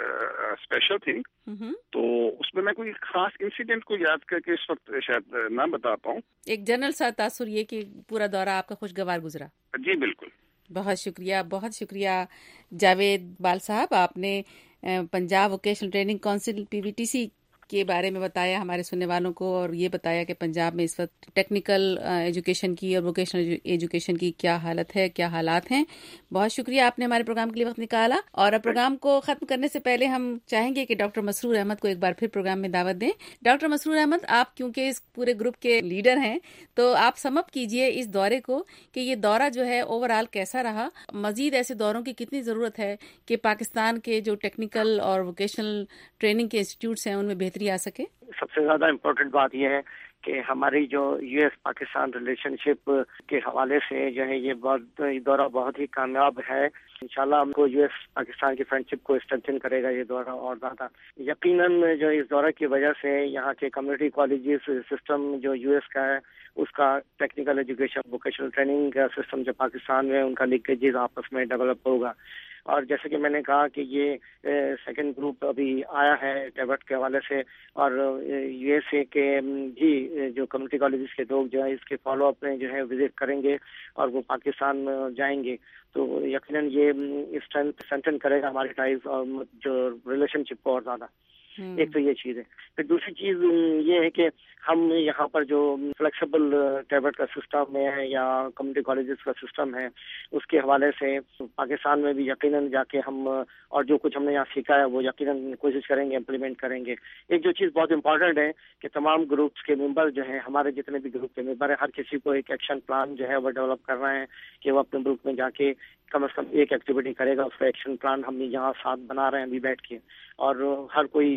a special thing. تو اس میں کوئی خاص انسیڈنٹ کو یاد کر کے اس وقت شاید نہ بتا پاؤں.
ایک جنرل سا تاثر یہ کہ پورا دورہ آپ کا خوشگوار گزرا.
جی بالکل.
بہت شکریہ، بہت شکریہ جاوید بال صاحب. آپ نے Punjab vocational training council PVTC کے بارے میں بتایا ہمارے سننے والوں کو، اور یہ بتایا کہ پنجاب میں اس وقت ٹیکنیکل ایجوکیشن کی اور ووکیشنل ایجوکیشن کی کیا حالت ہے، کیا حالات ہیں. بہت شکریہ آپ نے ہمارے پروگرام کے لیے وقت نکالا. اور اب پروگرام کو ختم کرنے سے پہلے ہم چاہیں گے کہ ڈاکٹر مسرور احمد کو ایک بار پھر پروگرام میں دعوت دیں. ڈاکٹر مسرور احمد، آپ کیونکہ اس پورے گروپ کے لیڈر ہیں، تو آپ سم اپ کیجئے اس دورے کو کہ یہ دورہ جو ہے اوور آل کیسا رہا، مزید ایسے دوروں کی کتنی ضرورت ہے کہ پاکستان کے جو ٹیکنیکل اور ووکیشنل ٹریننگ کے انسٹیٹیوٹس ہیں ان میں بہتری آ سکے.
سب سے زیادہ امپورٹنٹ بات یہ ہے کہ ہماری جو U S Pakistan relationship کے حوالے سے جو ہے یہ دورہ بہت ہی کامیاب ہے. انشاءاللہ ہم کو یو ایس پاکستان کی فرینڈ شپ کو اسٹرینتھن کرے گا یہ دورہ اور زیادہ. یقیناً جو اس دورہ کی وجہ سے یہاں کے کمیونٹی کالجز سسٹم جو یو ایس کا ہے، اس کا ٹیکنیکل ایجوکیشن ووکیشنل ٹریننگ کا سسٹم جو پاکستان میں ان کا لنکیجز آپس میں ڈیولپ ہوگا. اور جیسے کہ میں نے کہا کہ یہ سیکنڈ گروپ ابھی آیا ہے ٹیبٹ کے حوالے سے، اور یو ایس اے کے بھی جو کمیونٹی کالجز کے لوگ جو ہے اس کے فالو اپ میں جو ہے وزٹ کریں گے اور وہ پاکستان میں جائیں گے، تو یقیناً یہ اسٹرینتھن کرے گا ہماری ٹائز اور جو ریلیشن شپ کو اور زیادہ. ایک تو یہ چیز ہے. پھر دوسری چیز یہ ہے کہ ہم یہاں پر جو فلیکسیبل ٹیبٹ کا سسٹم ہے یا کمیونٹی کالجز کا سسٹم ہے، اس کے حوالے سے پاکستان میں بھی یقیناً جا کے ہم اور جو کچھ ہم نے یہاں سیکھا ہے وہ یقیناً کوشش کریں گے امپلیمنٹ کریں گے. ایک جو چیز بہت امپورٹنٹ ہے کہ تمام گروپس کے ممبر جو ہیں، ہمارے جتنے بھی گروپ کے ممبر ہیں، ہر کسی کو ایک ایکشن پلان جو ہے وہ ڈیولپ کر رہے ہیں کہ وہ اپنے گروپ میں جا کے کم از کم ایک ایکٹیویٹی کرے گا. اس کا ایکشن پلان ہم یہاں ساتھ بنا رہے ہیں ابھی بیٹھ کے، اور ہر کوئی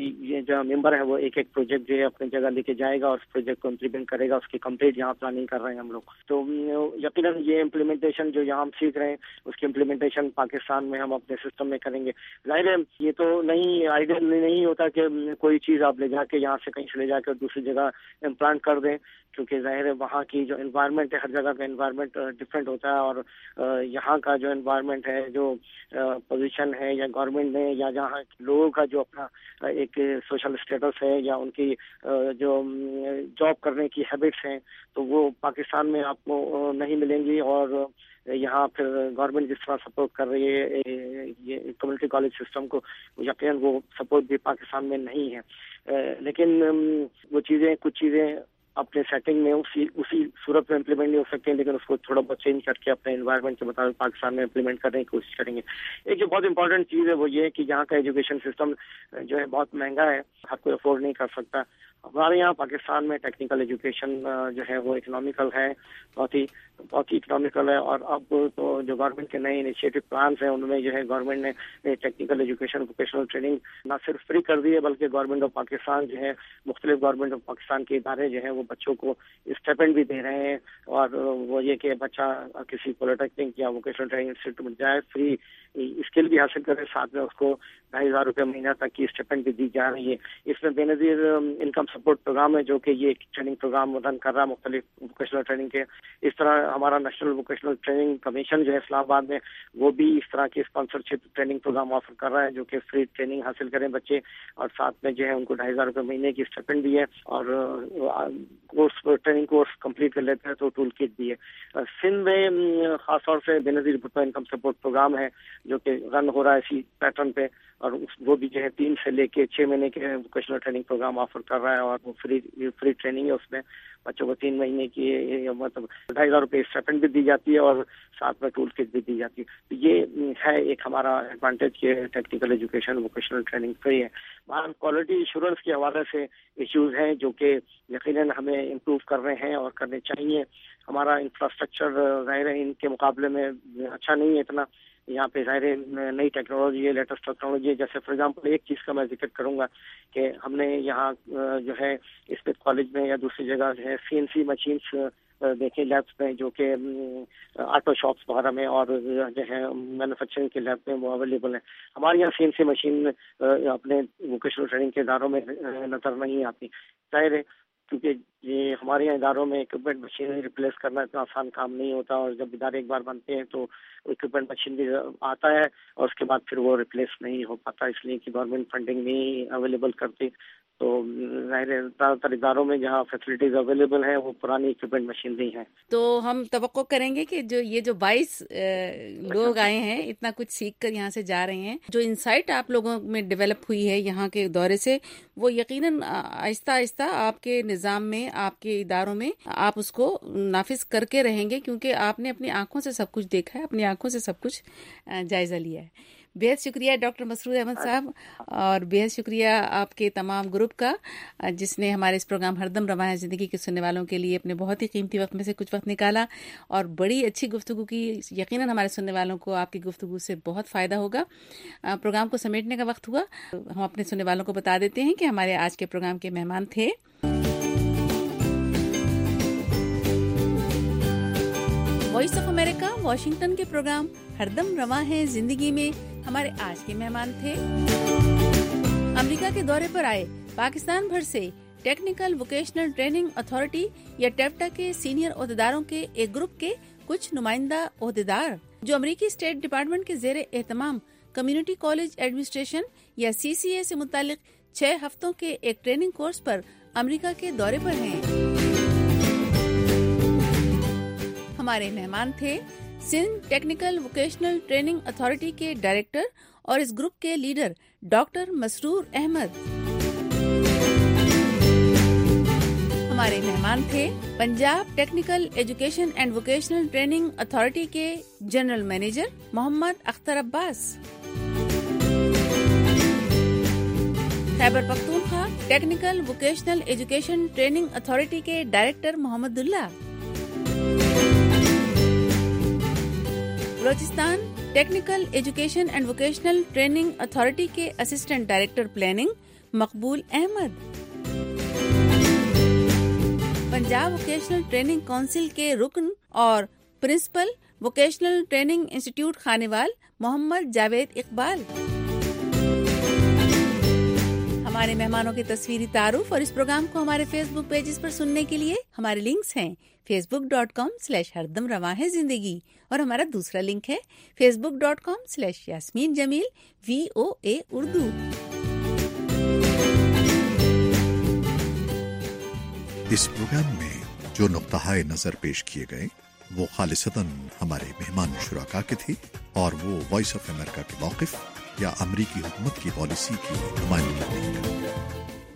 ये जो मेंबर है वो एक एक प्रोजेक्ट जो है अपनी जगह लेके जाएगा और उस प्रोजेक्ट को इम्प्लीमेंट करेगा, उसकी कंप्लीट यहाँ प्लानिंग कर रहे हैं हम लोग। तो यकीनन ये इम्प्लीमेंटेशन जो यहाँ हम सीख रहे हैं उसकी इम्प्लीमेंटेशन पाकिस्तान में हम अपने सिस्टम में करेंगे। जाहिर है ये तो नहीं, आइडियल नहीं होता कि कोई चीज़ आप ले जाके यहाँ से कहीं से ले जाकर दूसरी जगह इम्प्लांट कर दें, क्योंकि जाहिर है वहाँ की जो एनवायरनमेंट है, हर जगह का एनवायरनमेंट डिफरेंट होता है, और यहाँ का जो एनवायरनमेंट है, जो पोजीशन है या गवर्नमेंट ने या जहाँ लोगों का जो अपना एक सोशल स्टेटस है या उनकी जो जॉब करने की हैबिट्स हैं, तो वो पाकिस्तान में आपको नहीं मिलेंगी। और यहाँ फिर गवर्नमेंट जिस तरह सपोर्ट कर रही है ये कम्युनिटी कॉलेज सिस्टम को, यकीनन वो सपोर्ट भी पाकिस्तान में नहीं है। लेकिन वो चीज़ें, कुछ चीज़ें अपने सेटिंग में उसी सूरत में इम्प्लीमेंट नहीं हो सकते हैं, लेकिन उसको थोड़ा बहुत चेंज करके अपने एनवायरनमेंट के मुताबिक पाकिस्तान में इम्प्लीमेंट करने की कोशिश करेंगे। एक जो बहुत इंपॉर्टेंट चीज़ है वो ये है कि यहाँ का एजुकेशन सिस्टम जो है बहुत महंगा है, हर कोई अफोर्ड नहीं कर सकता। हमारे यहाँ पाकिस्तान में टेक्निकल एजुकेशन जो है वो इकोनॉमिकल है, बहुत ही इकोनॉमिकल है। और अब तो जो गवर्नमेंट के नए इनिशिएटिव प्लान हैं उनमें जो है गवर्नमेंट ने टेक्निकल एजुकेशन वोकेशनल ट्रेनिंग ना सिर्फ फ्री कर दी है, बल्कि गवर्नमेंट ऑफ पाकिस्तान जो है मुख्तलिफ गवर्नमेंट ऑफ पाकिस्तान के इदारे जो है वो बच्चों को स्टाइपेंड भी दे रहे हैं। और वो ये कि बच्चा किसी पॉलिटेक्निक या वोकेशनल ट्रेनिंग इंस्टीट्यूट में जाए, फ्री स्किल भी हासिल करे, साथ में उसको 2,500 रुपये महीना तक की स्टाइपेंड भी दी जा रही है। इसमें बेनज़ीर इनकम सपोर्ट प्रोग्राम है जो कि ये ट्रेनिंग प्रोग्राम रन कर रहा है मुख्तलिफ वोकेशनल ट्रेनिंग के। इस तरह हमारा नेशनल वोकेशनल ट्रेनिंग कमीशन जो है इस्लामाबाद में, वो भी इस तरह की स्पॉन्सरशिप ट्रेनिंग प्रोग्राम ऑफर कर रहा है जो कि फ्री ट्रेनिंग हासिल करें बच्चे, और साथ में जो है उनको 2,500 रुपये महीने की स्टाइपेंड भी है, और कोर्स ट्रेनिंग कोर्स कंप्लीट कर लेते हैं तो टूल किट भी है। सिंध में खासतौर से Benazir Bhutto income support programme है जो कि रन हो रहा है इसी पैटर्न पे, और वो भी जो है 3 से लेके 6 महीने के वोकेशनल ट्रेनिंग प्रोग्राम ऑफर कर रहा है, और वो फ्री ट्रेनिंग है। उसमें बच्चों को 3 महीने की मतलब 2,500 रुपये स्टाइपेंड भी दी जाती है और साथ में टूल किट भी दी जाती है। तो ये है एक हमारा एडवांटेज के technical education vocational training free है। वहाँ क्वालिटी इंश्योरेंस के हवाले से इश्यूज हैं जो कि यकीनन हमें इम्प्रूव कर रहे हैं और करने चाहिए। हमारा इंफ्रास्ट्रक्चर ज़ाहिर है इनके मुकाबले में अच्छा नहीं है इतना। यहाँ पे ज़ाहिर नई टेक्नोलॉजी है, लेटेस्ट टेक्नोलॉजी है। जैसे फॉर एग्जांपल एक चीज़ का मैं जिक्र करूँगा कि हमने यहाँ जो है इस पे कॉलेज में या दूसरी जगह जो है CNC मशीन्स देखे लैब्स में जो कि ऑटो शॉप्स वगैरह में और जो है मैन्युफैक्चरिंग के लैब में वो अवेलेबल है। हमारे यहाँ CNC मशीन अपने वोकेशनल ट्रेनिंग के इदारों में नज़र नहीं आती। जाहिर है क्योंकि ये हमारे यहाँ इदारों में इक्विपमेंट मशीनरी रिप्लेस करना इतना आसान काम नहीं होता, और जब इदारे एक बार बनते हैं तो इक्विपमेंट मशीनरी आता है और उसके बाद फिर वो रिप्लेस नहीं हो पाता, इसलिए कि गवर्नमेंट फंडिंग नहीं अवेलेबल करती। तो ज़्यादातर इदारों में जहाँ फैसिलिटीज अवेलेबल हैं वो पुरानी इक्विपमेंट मशीनरी है।
तो हम तवक्को करेंगे कि जो 22 लोग आए हैं, इतना कुछ सीख कर यहाँ से जा रहे हैं, जो इंसाइट आप लोगों में डेवलप हुई है यहाँ के दौरे से, वो यकीनन आहिस्ता आहिस्ता आपके निज़ाम में, आपके इदारों में आप उसको नाफिज करके रहेंगे, क्योंकि आपने अपनी आंखों से सब कुछ देखा है, अपनी आंखों से सब कुछ जायजा लिया है। बेहद शुक्रिया डॉक्टर मसरूर अहमद साहब, और बेहद शुक्रिया आपके तमाम ग्रुप का जिसने हमारे इस प्रोग्राम हरदम रवां है ज़िंदगी के सुनने वालों के लिए अपने बहुत ही कीमती वक्त में से कुछ वक्त निकाला और बड़ी अच्छी गुफ्तगू की। यकीनन हमारे सुनने वालों को आपकी गुफ्तगू से बहुत फ़ायदा होगा। प्रोग्राम को समेटने का वक्त हुआ। हम अपने सुनने वालों को बता देते हैं कि हमारे आज के प्रोग्राम के मेहमान थे वॉइस ऑफ अमेरिका वॉशिंगटन के प्रोग्राम हरदम रवां है जिंदगी में हमारे आज के मेहमान थे अमेरिका के दौरे पर आए पाकिस्तान भर से टेक्निकल वोकेशनल ट्रेनिंग अथॉरिटी या टेप्टा के सीनियर ओहदेदारों के एक ग्रुप के कुछ नुमाइंदा ओहदेदार जो अमेरिकी स्टेट डिपार्टमेंट के ज़ेरे एहतमाम कम्युनिटी कॉलेज एडमिनिस्ट्रेशन या CCA से मुतालिक 6 हफ्तों के एक ट्रेनिंग कोर्स पर अमेरिका के दौरे पर हैं। हमारे मेहमान थे Sindh technical vocational training authority के डायरेक्टर और इस ग्रुप के लीडर डॉक्टर मसरूर अहमद। हमारे मेहमान थे Punjab technical education and vocational training authority के general manager Mohammad Akhtar Abbas. Khyber Pakhtunkhwa technical vocational education training authority के director Mohammadullah. Balochistan technical education and vocational training authority के assistant director planning Maqbool Ahmad. Punjab vocational training council کے رکن اور principal vocational training institute Khanewal Muhammad Javed Iqbal. ہمارے مہمانوں کے تصویری تعارف اور اس پروگرام کو ہمارے فیس بک پیجز پر سننے کے لیے ہمارے لنکس ہیں facebook.com/ہردم رواں ہے زندگی اور ہمارا دوسرا لنک ہے facebook.com/یاسمین جمیل VOA اردو.
اس پروگرام میں جو نقطۂ نظر پیش کیے گئے وہ خالصتاً ہمارے مہمان شرکا کے تھے اور وہ وائس آف امریکہ کے موقف یا امریکی حکومت کی پالیسی کی نمائندگی نہیں کرتے.